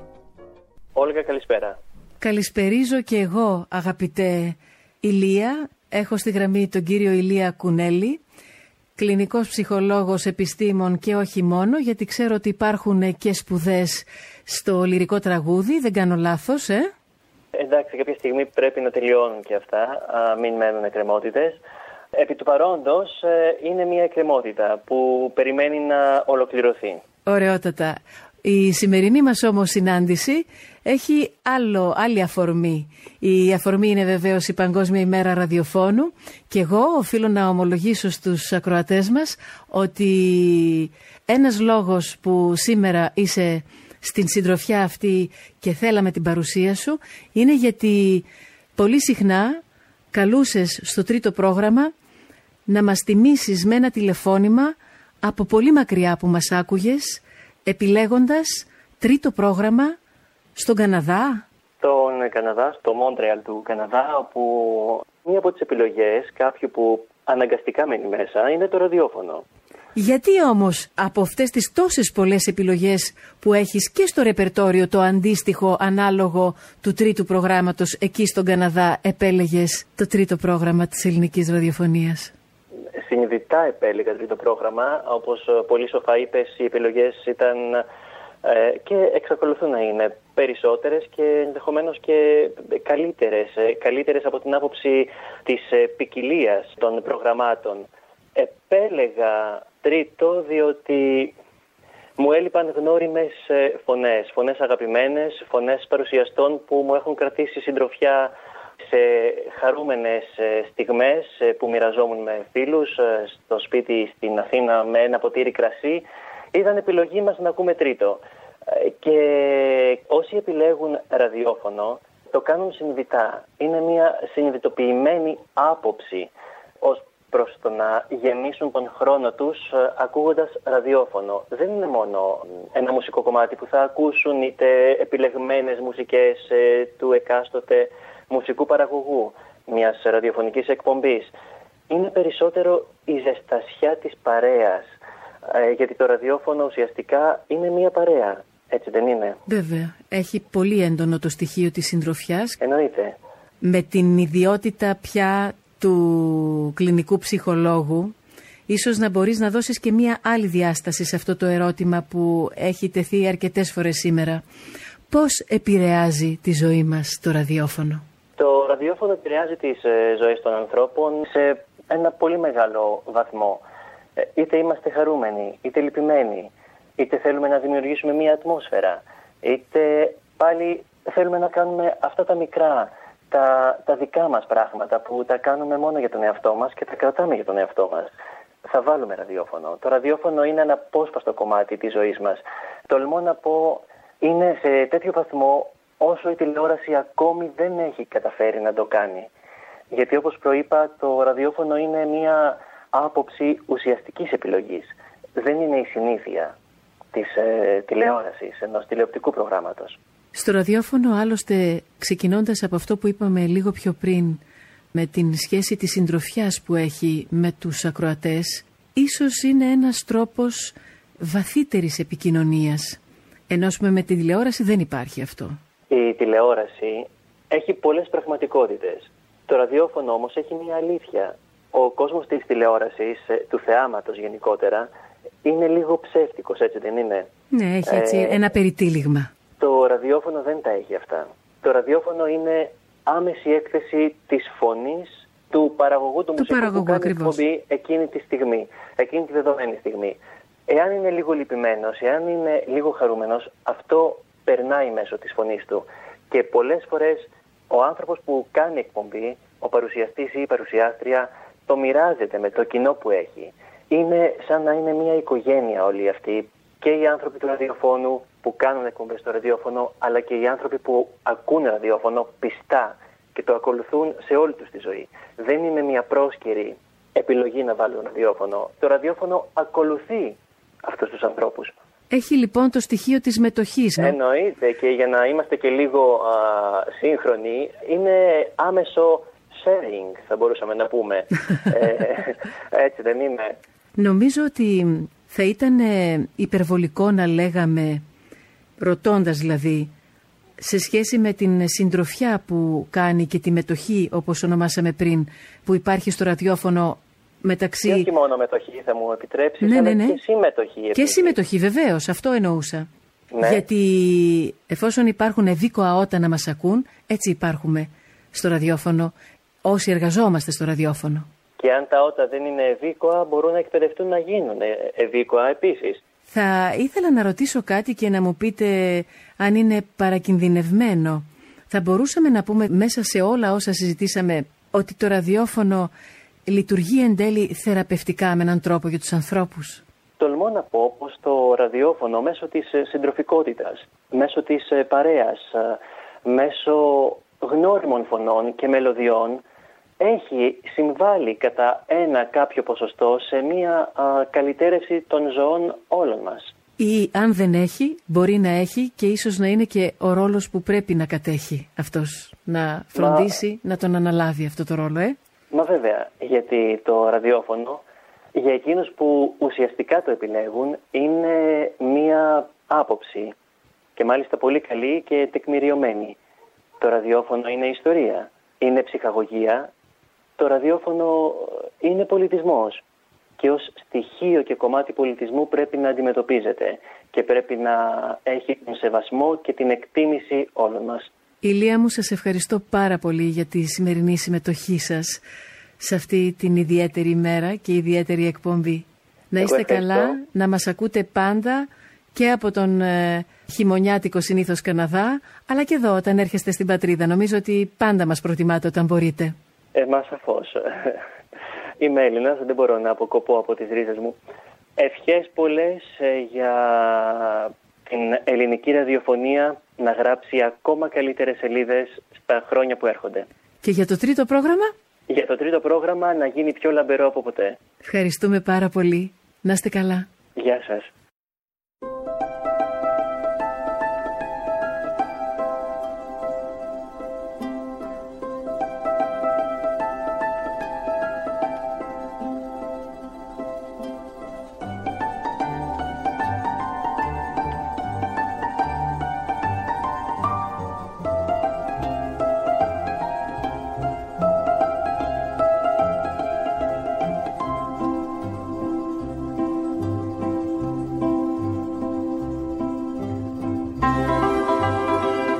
Όλγα, καλησπέρα. Καλησπερίζω και εγώ, αγαπητέ Ηλία. Έχω στη γραμμή τον κύριο Ηλία Κουνέλη, κλινικός ψυχολόγος, επιστήμων και όχι μόνο, γιατί ξέρω ότι υπάρχουν και σπουδές στο λυρικό τραγούδι, δεν κάνω λάθος, ε? Εντάξει, κάποια στιγμή πρέπει να τελειώνουν και αυτά, α, μην μένουν εκκρεμότητες. Επί του παρόντος ε, είναι μια εκκρεμότητα που περιμένει να ολοκληρωθεί. Ωραιότατα. Η σημερινή μας όμως συνάντηση έχει άλλο, άλλη αφορμή. Η αφορμή είναι βεβαίως η Παγκόσμια ημέρα ραδιοφώνου και εγώ οφείλω να ομολογήσω στους ακροατές μας ότι ένας λόγος που σήμερα είσαι στην συντροφιά αυτή και θέλαμε την παρουσία σου είναι γιατί πολύ συχνά καλούσες στο τρίτο πρόγραμμα να μας τιμήσεις με ένα τηλεφώνημα από πολύ μακριά που μας άκουγες, επιλέγοντας τρίτο πρόγραμμα στον Καναδά. Στον Καναδά, στο Μόντρεαλ του Καναδά, όπου μία από τις επιλογές κάποιου που αναγκαστικά μένει μέσα είναι το ραδιόφωνο. Γιατί όμως από αυτές τις τόσες πολλές επιλογές που έχεις και στο ρεπερτόριο το αντίστοιχο ανάλογο του τρίτου προγράμματος εκεί στον Καναδά επέλεγες το τρίτο πρόγραμμα της ελληνικής ραδιοφωνίας? Συνειδητά επέλεγα τρίτο πρόγραμμα. Όπως πολύ σοφά είπες, οι επιλογές ήταν ε, και εξακολουθούν να είναι περισσότερες και ενδεχομένως και καλύτερες. Καλύτερες από την άποψη της ποικιλίας των προγραμμάτων. Επέλεγα τρίτο διότι μου έλειπαν γνώριμες φωνές, φωνές αγαπημένες, φωνές παρουσιαστών που μου έχουν κρατήσει συντροφιά σε χαρούμενες στιγμές που μοιραζόμουν με φίλους στο σπίτι στην Αθήνα με ένα ποτήρι κρασί. Ήταν επιλογή μας να ακούμε τρίτο. Και όσοι επιλέγουν ραδιόφωνο το κάνουν συνειδητά. Είναι μια συνειδητοποιημένη άποψη ως προς το να γεμίσουν τον χρόνο τους ακούγοντας ραδιόφωνο. Δεν είναι μόνο ένα μουσικό κομμάτι που θα ακούσουν, είτε επιλεγμένες μουσικές του εκάστοτε μουσικού παραγωγού μιας ραδιοφωνικής εκπομπής. Είναι περισσότερο η ζεστασιά της παρέας, γιατί το ραδιόφωνο ουσιαστικά είναι μια παρέα, έτσι δεν είναι? Βέβαια, έχει πολύ έντονο το στοιχείο της συντροφιάς. Εννοείται. Με την ιδιότητα πια του κλινικού ψυχολόγου, ίσως να μπορείς να δώσεις και μία άλλη διάσταση σε αυτό το ερώτημα που έχει τεθεί αρκετές φορές σήμερα. Πώς επηρεάζει τη ζωή μας το ραδιόφωνο? Το ραδιόφωνο επηρεάζει τις ε, ζωές των ανθρώπων σε ένα πολύ μεγάλο βαθμό. Ε, είτε είμαστε χαρούμενοι, είτε λυπημένοι, είτε θέλουμε να δημιουργήσουμε μία ατμόσφαιρα, είτε πάλι θέλουμε να κάνουμε αυτά τα μικρά, τα, τα δικά μας πράγματα που τα κάνουμε μόνο για τον εαυτό μας και τα κρατάμε για τον εαυτό μας. Θα βάλουμε ραδιόφωνο. Το ραδιόφωνο είναι ένα απόσπαστο κομμάτι της ζωής μας. Τολμώ να πω, είναι σε τέτοιο βαθμό όσο η τηλεόραση ακόμη δεν έχει καταφέρει να το κάνει. Γιατί όπως προείπα, το ραδιόφωνο είναι μια άποψη ουσιαστικής επιλογής. Δεν είναι η συνήθεια της ε, τηλεόρασης, ενός τηλεοπτικού προγράμματος. Στο ραδιόφωνο, άλλωστε, ξεκινώντας από αυτό που είπαμε λίγο πιο πριν, με την σχέση της συντροφιάς που έχει με τους ακροατές, ίσως είναι ένας τρόπος βαθύτερης επικοινωνίας. Ενώ με την τηλεόραση δεν υπάρχει αυτό. Η τηλεόραση έχει πολλές πραγματικότητες. Το ραδιόφωνο όμως έχει μια αλήθεια. Ο κόσμος της τηλεόρασης, του θεάματος γενικότερα, είναι λίγο ψεύτικος, έτσι δεν είναι? Ναι, έχει έτσι ε, ένα περιτύλιγμα. Το ραδιόφωνο δεν τα έχει αυτά. Το ραδιόφωνο είναι άμεση έκθεση της φωνής του παραγωγού του, του μουσικού παραγωγού, που κάνει εκπομπή εκείνη τη στιγμή, εκείνη τη δεδομένη στιγμή. Εάν είναι λίγο λυπημένος, εάν είναι λίγο χαρούμενος, αυτό περνάει μέσω της φωνής του. Και πολλές φορές ο άνθρωπος που κάνει εκπομπή, ο παρουσιαστής ή η παρουσιάστρια, το μοιράζεται με το κοινό που έχει. Είναι σαν να είναι μια οικογένεια όλοι αυτοί, και οι άνθρωποι του ραδιοφώνου που κάνουν εκπομπές στο ραδιόφωνο, αλλά και οι άνθρωποι που ακούνε ραδιόφωνο πιστά και το ακολουθούν σε όλη τους τη ζωή. Δεν είναι μια πρόσκαιρη επιλογή να βάλουν ραδιόφωνο. Το ραδιόφωνο ακολουθεί αυτούς τους ανθρώπους. Έχει λοιπόν το στοιχείο της μετοχής. Ναι? Εννοείται, και για να είμαστε και λίγο α, σύγχρονοι, είναι άμεσο sharing, θα μπορούσαμε να πούμε. ε, έτσι δεν είναι? Νομίζω ότι θα ήταν υπερβολικό να λέγαμε, ρωτώντας δηλαδή, σε σχέση με την συντροφιά που κάνει και τη μετοχή, όπως ονομάσαμε πριν, που υπάρχει στο ραδιόφωνο μεταξύ... Και όχι μόνο μετοχή, θα μου επιτρέψεις, ναι, αλλά ναι, ναι. και συμμετοχή. Επίσης. Και συμμετοχή, βεβαίως, αυτό εννοούσα. Ναι. Γιατί εφόσον υπάρχουν ευήκοα ότα να μας ακούν, έτσι υπάρχουμε στο ραδιόφωνο, όσοι εργαζόμαστε στο ραδιόφωνο. Και αν τα ότα δεν είναι ευήκοα, μπορούν να εκπαιδευτούν να γίνουν ευήκοα επίσης. Θα ήθελα να ρωτήσω κάτι και να μου πείτε αν είναι παρακινδυνευμένο. Θα μπορούσαμε να πούμε μέσα σε όλα όσα συζητήσαμε ότι το ραδιόφωνο λειτουργεί εν τέλει θεραπευτικά με έναν τρόπο για τους ανθρώπους? Τολμώ να πω πως το ραδιόφωνο μέσω της συντροφικότητας, μέσω της παρέας, μέσω γνώριμων φωνών και μελωδιών έχει συμβάλει κατά ένα κάποιο ποσοστό σε μια α, καλυτέρευση των ζωών όλων μας. Ή αν δεν έχει, μπορεί να έχει και ίσως να είναι και ο ρόλος που πρέπει να κατέχει αυτός, να φροντίσει, Μα... να τον αναλάβει αυτό το ρόλο, ε? Μα βέβαια, γιατί το ραδιόφωνο για εκείνους που ουσιαστικά το επιλέγουν είναι μία άποψη και μάλιστα πολύ καλή και τεκμηριωμένη. Το ραδιόφωνο είναι ιστορία, είναι ψυχαγωγία, το ραδιόφωνο είναι πολιτισμός και ως στοιχείο και κομμάτι πολιτισμού πρέπει να αντιμετωπίζεται και πρέπει να έχει τον σεβασμό και την εκτίμηση όλων μας. Ηλία μου, σας ευχαριστώ πάρα πολύ για τη σημερινή συμμετοχή σας σε αυτή την ιδιαίτερη ημέρα και ιδιαίτερη εκπομπή. Να είστε καλά, να μας ακούτε πάντα και από τον ε, χειμωνιάτικο συνήθως Καναδά, αλλά και εδώ όταν έρχεστε στην πατρίδα. Νομίζω ότι πάντα μας προτιμάτε όταν μπορείτε. Ε, μα σαφώς. Είμαι Έλληνας, δεν μπορώ να αποκοπώ από τις ρίζες μου. Ευχές πολλές ε, για την ελληνική ραδιοφωνία να γράψει ακόμα καλύτερες σελίδες στα χρόνια που έρχονται. Και για το τρίτο πρόγραμμα? Για το τρίτο πρόγραμμα να γίνει πιο λαμπερό από ποτέ. Ευχαριστούμε πάρα πολύ. Να είστε καλά. Γεια σας.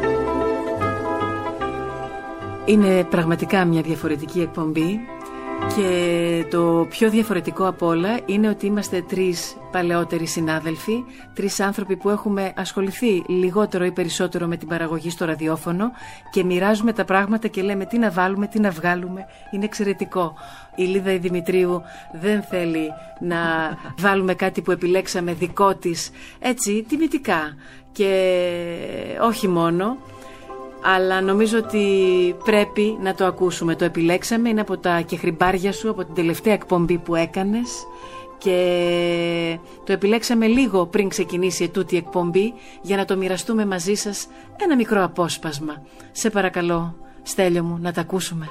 Είναι πραγματικά μια διαφορετική εκπομπή Και το πιο διαφορετικό απ' όλα είναι ότι είμαστε τρεις παλαιότεροι συνάδελφοι, τρεις άνθρωποι που έχουμε ασχοληθεί λιγότερο ή περισσότερο με την παραγωγή στο ραδιόφωνο και μοιράζουμε τα πράγματα και λέμε τι να βάλουμε, τι να βγάλουμε. Είναι εξαιρετικό. Η Λίδα η Δημητρίου δεν θέλει να βάλουμε κάτι που επιλέξαμε δικό της, έτσι τιμητικά, και όχι μόνο. Αλλά νομίζω ότι πρέπει να το ακούσουμε. Το επιλέξαμε, είναι από τα κεχριμπάρια σου, από την τελευταία εκπομπή που έκανες, και το επιλέξαμε λίγο πριν ξεκινήσει ετούτη εκπομπή για να το μοιραστούμε μαζί σας ένα μικρό απόσπασμα. Σε παρακαλώ, Στέλιο μου, να τα ακούσουμε.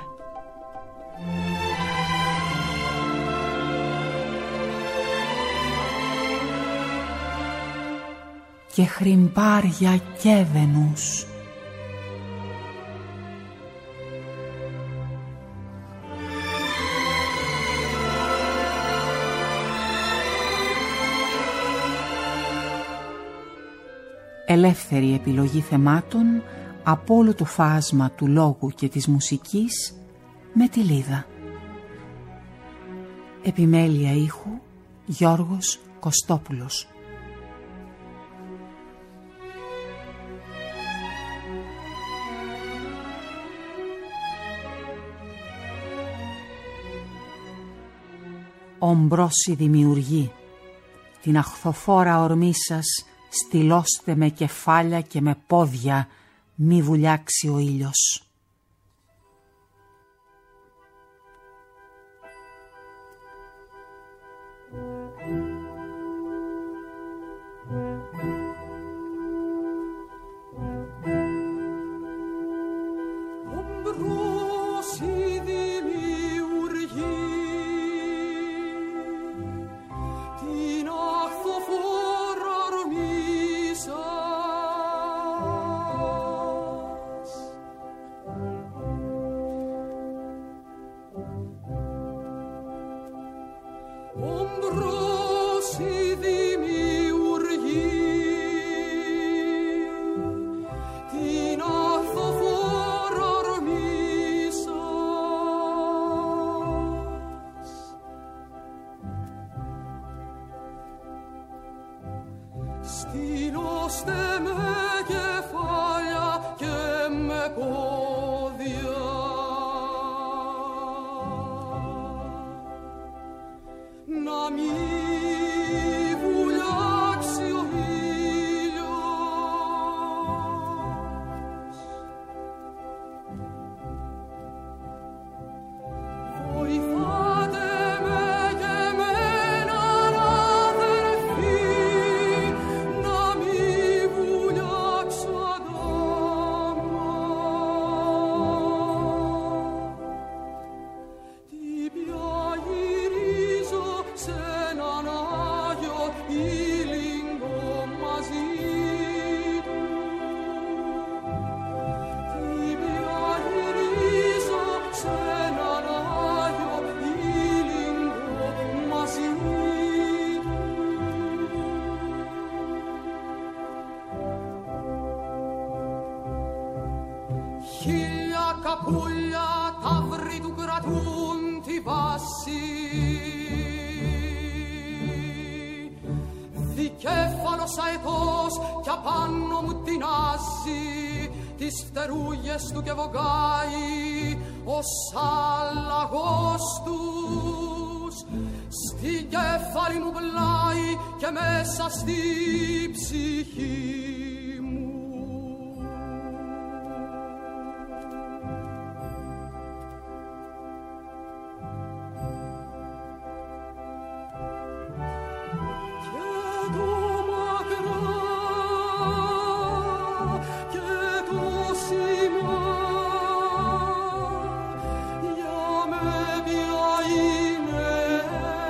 Κεχριμπάρια κέβαινους, ελεύθερη επιλογή θεμάτων από όλο το φάσμα του λόγου και της μουσικής με τη Λίδα. Επιμέλεια ήχου Γιώργος Κωστόπουλος. Ομπρόση δημιουργεί, την αχθοφόρα ορμή σας στυλώστε με κεφάλια και με πόδια, μη βουλιάξει ο ήλιος. Του και βογγάει ο σάλαγος τους στην κέφαλη μου πλάι και μέσα στη ψυχή μου.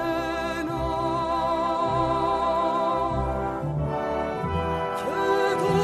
Che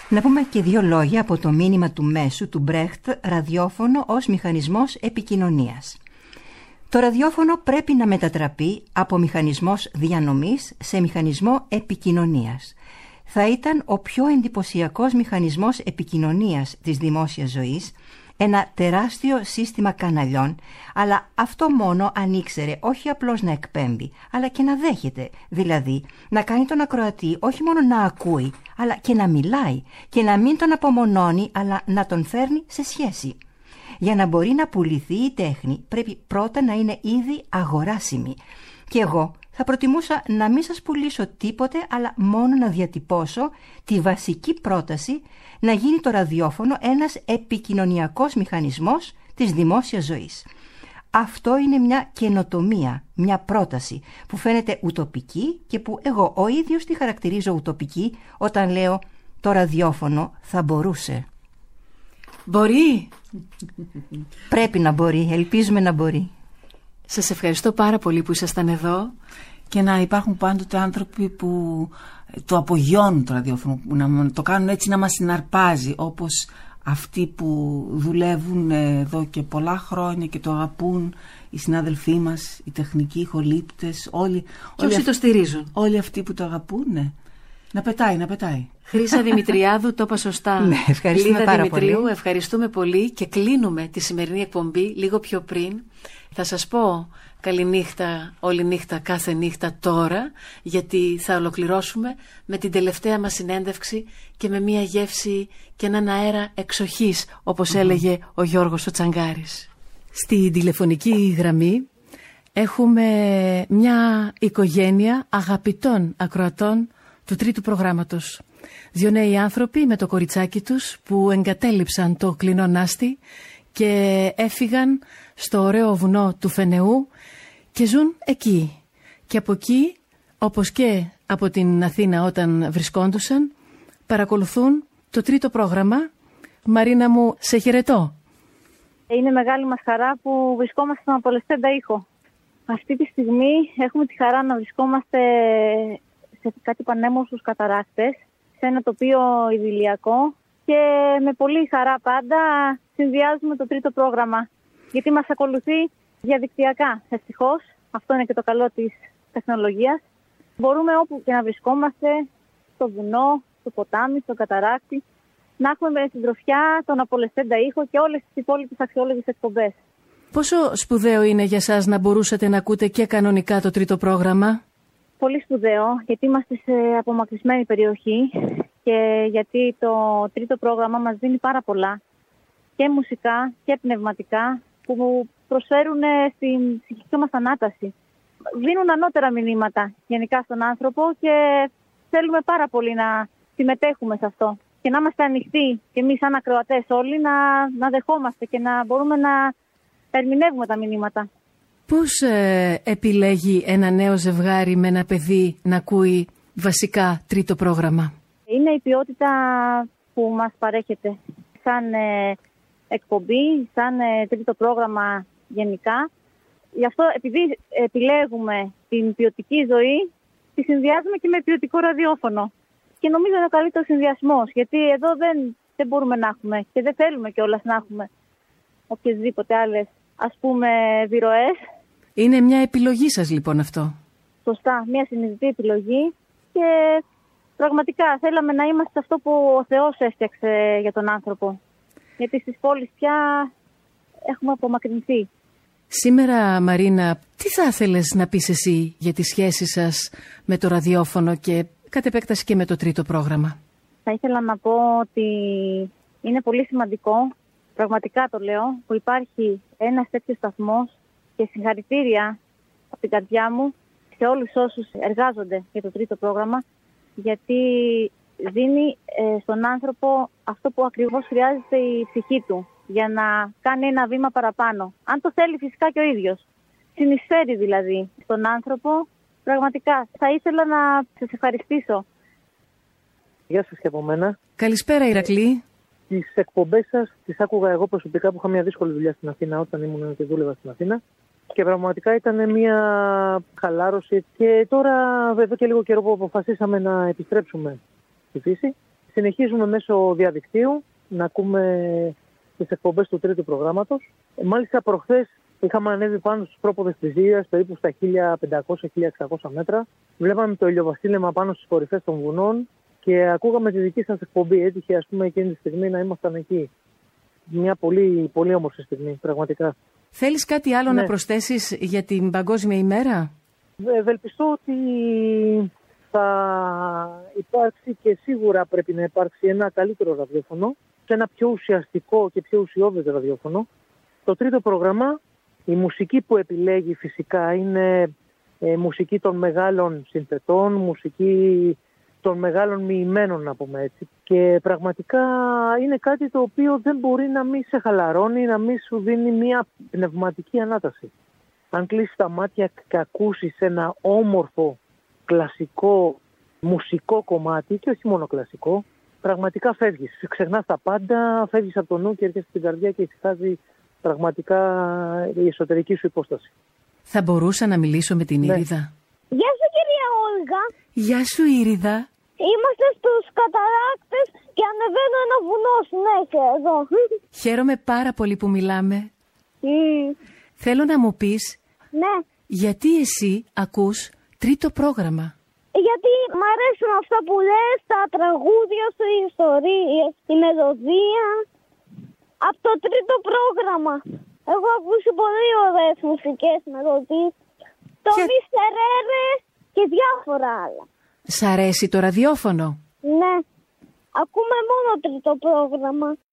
Να πούμε και δύο λόγια από το μήνυμα του μέσου του Μπρέχτ, ραδιόφωνο ως μηχανισμός επικοινωνίας. Το ραδιόφωνο πρέπει να μετατραπεί από μηχανισμός διανομής σε μηχανισμό επικοινωνίας. Θα ήταν ο πιο εντυπωσιακός μηχανισμός επικοινωνίας της δημόσιας ζωής, ένα τεράστιο σύστημα καναλιών, αλλά αυτό μόνο αν ήξερε όχι απλώς να εκπέμπει, αλλά και να δέχεται, δηλαδή να κάνει τον ακροατή όχι μόνο να ακούει, αλλά και να μιλάει και να μην τον απομονώνει, αλλά να τον φέρνει σε σχέση. Για να μπορεί να πουληθεί η τέχνη πρέπει πρώτα να είναι ήδη αγοράσιμη. Και εγώ θα προτιμούσα να μην σας πουλήσω τίποτε, αλλά μόνο να διατυπώσω τη βασική πρόταση να γίνει το ραδιόφωνο ένας επικοινωνιακός μηχανισμός της δημόσιας ζωής. Αυτό είναι μια καινοτομία, μια πρόταση που φαίνεται ουτοπική και που εγώ ο ίδιος τη χαρακτηρίζω ουτοπική όταν λέω το ραδιόφωνο θα μπορούσε. Μπορεί. Πρέπει να μπορεί, ελπίζουμε να μπορεί. Σας ευχαριστώ πάρα πολύ που ήσασταν εδώ. Και να υπάρχουν πάντοτε άνθρωποι που το απογειώνουν το ραδιόφωνο, που να το κάνουν έτσι να μας συναρπάζει, όπως αυτοί που δουλεύουν εδώ και πολλά χρόνια και το αγαπούν, οι συνάδελφοί μας, οι τεχνικοί, οι χολύπτες, όλοι, και όσοι το στηρίζουν. Όλοι αυτοί που το αγαπούν, ναι. Να πετάει, να πετάει. Χρύσα Δημητριάδου, το είπα σωστά. Ναι, ευχαριστούμε Λίδα πάρα Δημητρίου, πολύ. ευχαριστούμε πολύ και κλείνουμε τη σημερινή εκπομπή λίγο πιο πριν. Θα σας πω καληνύχτα, όλη νύχτα, κάθε νύχτα τώρα, γιατί θα ολοκληρώσουμε με την τελευταία μας συνέντευξη και με μια γεύση και έναν αέρα εξοχής, όπως mm-hmm. έλεγε ο Γιώργος ο Τσαγκάρης. Στη τηλεφωνική γραμμή έχουμε μια οικογένεια αγαπητών ακροατών του τρίτου προγράμματος. Δύο νέοι άνθρωποι με το κοριτσάκι τους που εγκατέλειψαν το κλεινό Νάστη και έφυγαν στο ωραίο βουνό του Φενεού και ζουν εκεί. Και από εκεί, όπως και από την Αθήνα όταν βρισκόντουσαν, παρακολουθούν το τρίτο πρόγραμμα. Μαρίνα μου, σε χαιρετώ. Είναι μεγάλη μας χαρά που βρισκόμαστε στον απολεσθέντα ήχο. Αυτή τη στιγμή έχουμε τη χαρά να βρισκόμαστε σε κάτι πανέμορφους καταράκτες, σε ένα τοπίο ιδηλιακό και με πολύ χαρά πάντα συνδυάζουμε το τρίτο πρόγραμμα, γιατί μας ακολουθεί διαδικτυακά, ευτυχώς. Αυτό είναι και το καλό της τεχνολογίας. Μπορούμε όπου και να βρισκόμαστε, στο βουνό, στο ποτάμι, στο καταράκτη, να έχουμε με συντροφιά τον απολεσθέντα ήχο και όλες τις υπόλοιπες αξιόλογες εκπομπές. Πόσο σπουδαίο είναι για σας να μπορούσατε να ακούτε και κανονικά το τρίτο πρόγραμμα? Πολύ σπουδαίο, γιατί είμαστε σε απομακρυσμένη περιοχή και γιατί το τρίτο πρόγραμμα μας δίνει πάρα πολλά και μουσικά και πνευματικά που προσφέρουν στην ψυχική μας ανάταση. Δίνουν ανώτερα μηνύματα γενικά στον άνθρωπο και θέλουμε πάρα πολύ να συμμετέχουμε σε αυτό και να είμαστε ανοιχτοί και εμείς σαν ακροατές όλοι να, να δεχόμαστε και να μπορούμε να ερμηνεύουμε τα μηνύματα. Πώς ε, επιλέγει ένα νέο ζευγάρι με ένα παιδί να ακούει βασικά τρίτο πρόγραμμα? Είναι η ποιότητα που μας παρέχεται σαν ε, εκπομπή, σαν ε, τρίτο πρόγραμμα γενικά. Γι' αυτό επειδή επιλέγουμε την ποιοτική ζωή, τη συνδυάζουμε και με ποιοτικό ραδιόφωνο. Και νομίζω είναι ο καλύτερος συνδυασμός, γιατί εδώ δεν, δεν μπορούμε να έχουμε και δεν θέλουμε κιόλας να έχουμε οποιασδήποτε άλλες, ας πούμε, διροές. Είναι μια επιλογή σας λοιπόν αυτό? Σωστά, μια συνειδητή επιλογή και πραγματικά θέλαμε να είμαστε αυτό που ο Θεός έφτιαξε για τον άνθρωπο. Γιατί στις πόλεις πια έχουμε απομακρυνθεί. Σήμερα, Μαρίνα, τι θα ήθελες να πεις εσύ για τη σχέση σας με το ραδιόφωνο και κατ' επέκταση και με το τρίτο πρόγραμμα? Θα ήθελα να πω ότι είναι πολύ σημαντικό, πραγματικά το λέω, που υπάρχει ένας τέτοιος σταθμός και συγχαρητήρια από την καρδιά μου σε όλους όσους εργάζονται για το τρίτο πρόγραμμα, γιατί δίνει ε, στον άνθρωπο αυτό που ακριβώς χρειάζεται η ψυχή του για να κάνει ένα βήμα παραπάνω. Αν το θέλει φυσικά και ο ίδιος. Συνεισφέρει δηλαδή στον άνθρωπο. Πραγματικά θα ήθελα να σας ευχαριστήσω. Γεια σας και από μένα. Καλησπέρα Ηρακλή. Τις εκπομπές σας τις άκουγα εγώ προσωπικά που είχα μια δύσκολη δουλειά στην Αθήνα όταν ήμουν και δούλευα στην Αθήνα. Και πραγματικά ήταν μια χαλάρωση. Και τώρα, βέβαια και λίγο καιρό που αποφασίσαμε να επιστρέψουμε στη φύση, Συνεχίζουμε μέσω διαδικτύου να ακούμε τις εκπομπές του τρίτου προγράμματος. Μάλιστα προχθές είχαμε ανέβει πάνω στους πρόποδες της Ζήρας, περίπου στα χίλια πεντακόσια με χίλια εξακόσια μέτρα. Βλέπαμε το ηλιοβασίλεμα πάνω στις κορυφές των βουνών και ακούγαμε τη δική σας εκπομπή. Έτυχε, ας πούμε, εκείνη τη στιγμή να ήμασταν εκεί. Μια πολύ, πολύ όμορφη στιγμή, πραγματικά. Θέλεις κάτι άλλο Ναι. να προσθέσεις για την Παγκόσμια ημέρα? Ευελπιστώ ότι θα υπάρξει και σίγουρα πρέπει να υπάρξει ένα καλύτερο ραδιόφωνο, και ένα πιο ουσιαστικό και πιο ουσιώδες ραδιόφωνο. Το τρίτο πρόγραμμα, η μουσική που επιλέγει φυσικά είναι ε, μουσική των μεγάλων συνθετών, μουσική των μεγάλων μοιημένων, να πούμε έτσι. Και πραγματικά είναι κάτι το οποίο δεν μπορεί να μην σε χαλαρώνει, να μην σου δίνει μια πνευματική ανάταση. Αν κλείσεις τα μάτια και ακούσεις ένα όμορφο, κλασικό, μουσικό κομμάτι, και όχι μόνο κλασικό, πραγματικά φεύγεις. Ξεχνάς τα πάντα, φεύγεις από το νου και έρχεσαι στην καρδιά και ησυχάζει πραγματικά η εσωτερική σου υπόσταση. Θα μπορούσα να μιλήσω με την Ναι. Ήριδα? Γεια σου, κυρία Όλγα. Γεια σου, Ήριδα. Είμαστε στους καταράκτες και ανεβαίνω ένα βουνό συνέχεια εδώ. Χαίρομαι πάρα πολύ που μιλάμε. Mm. Θέλω να μου πεις, Ναι, γιατί εσύ ακούς τρίτο πρόγραμμα? γιατί μ' αρέσουν αυτά που λες, τα τραγούδια σου, οι ιστορίες, η μελωδία. Από το τρίτο πρόγραμμα. Έχω ακούσει πολύ ωραίες μουσικές μελωδίες. Το Και... Μιστερέρε και διάφορα άλλα. Σ' αρέσει το ραδιόφωνο? Ναι. Ακούμε μόνο τρίτο πρόγραμμα.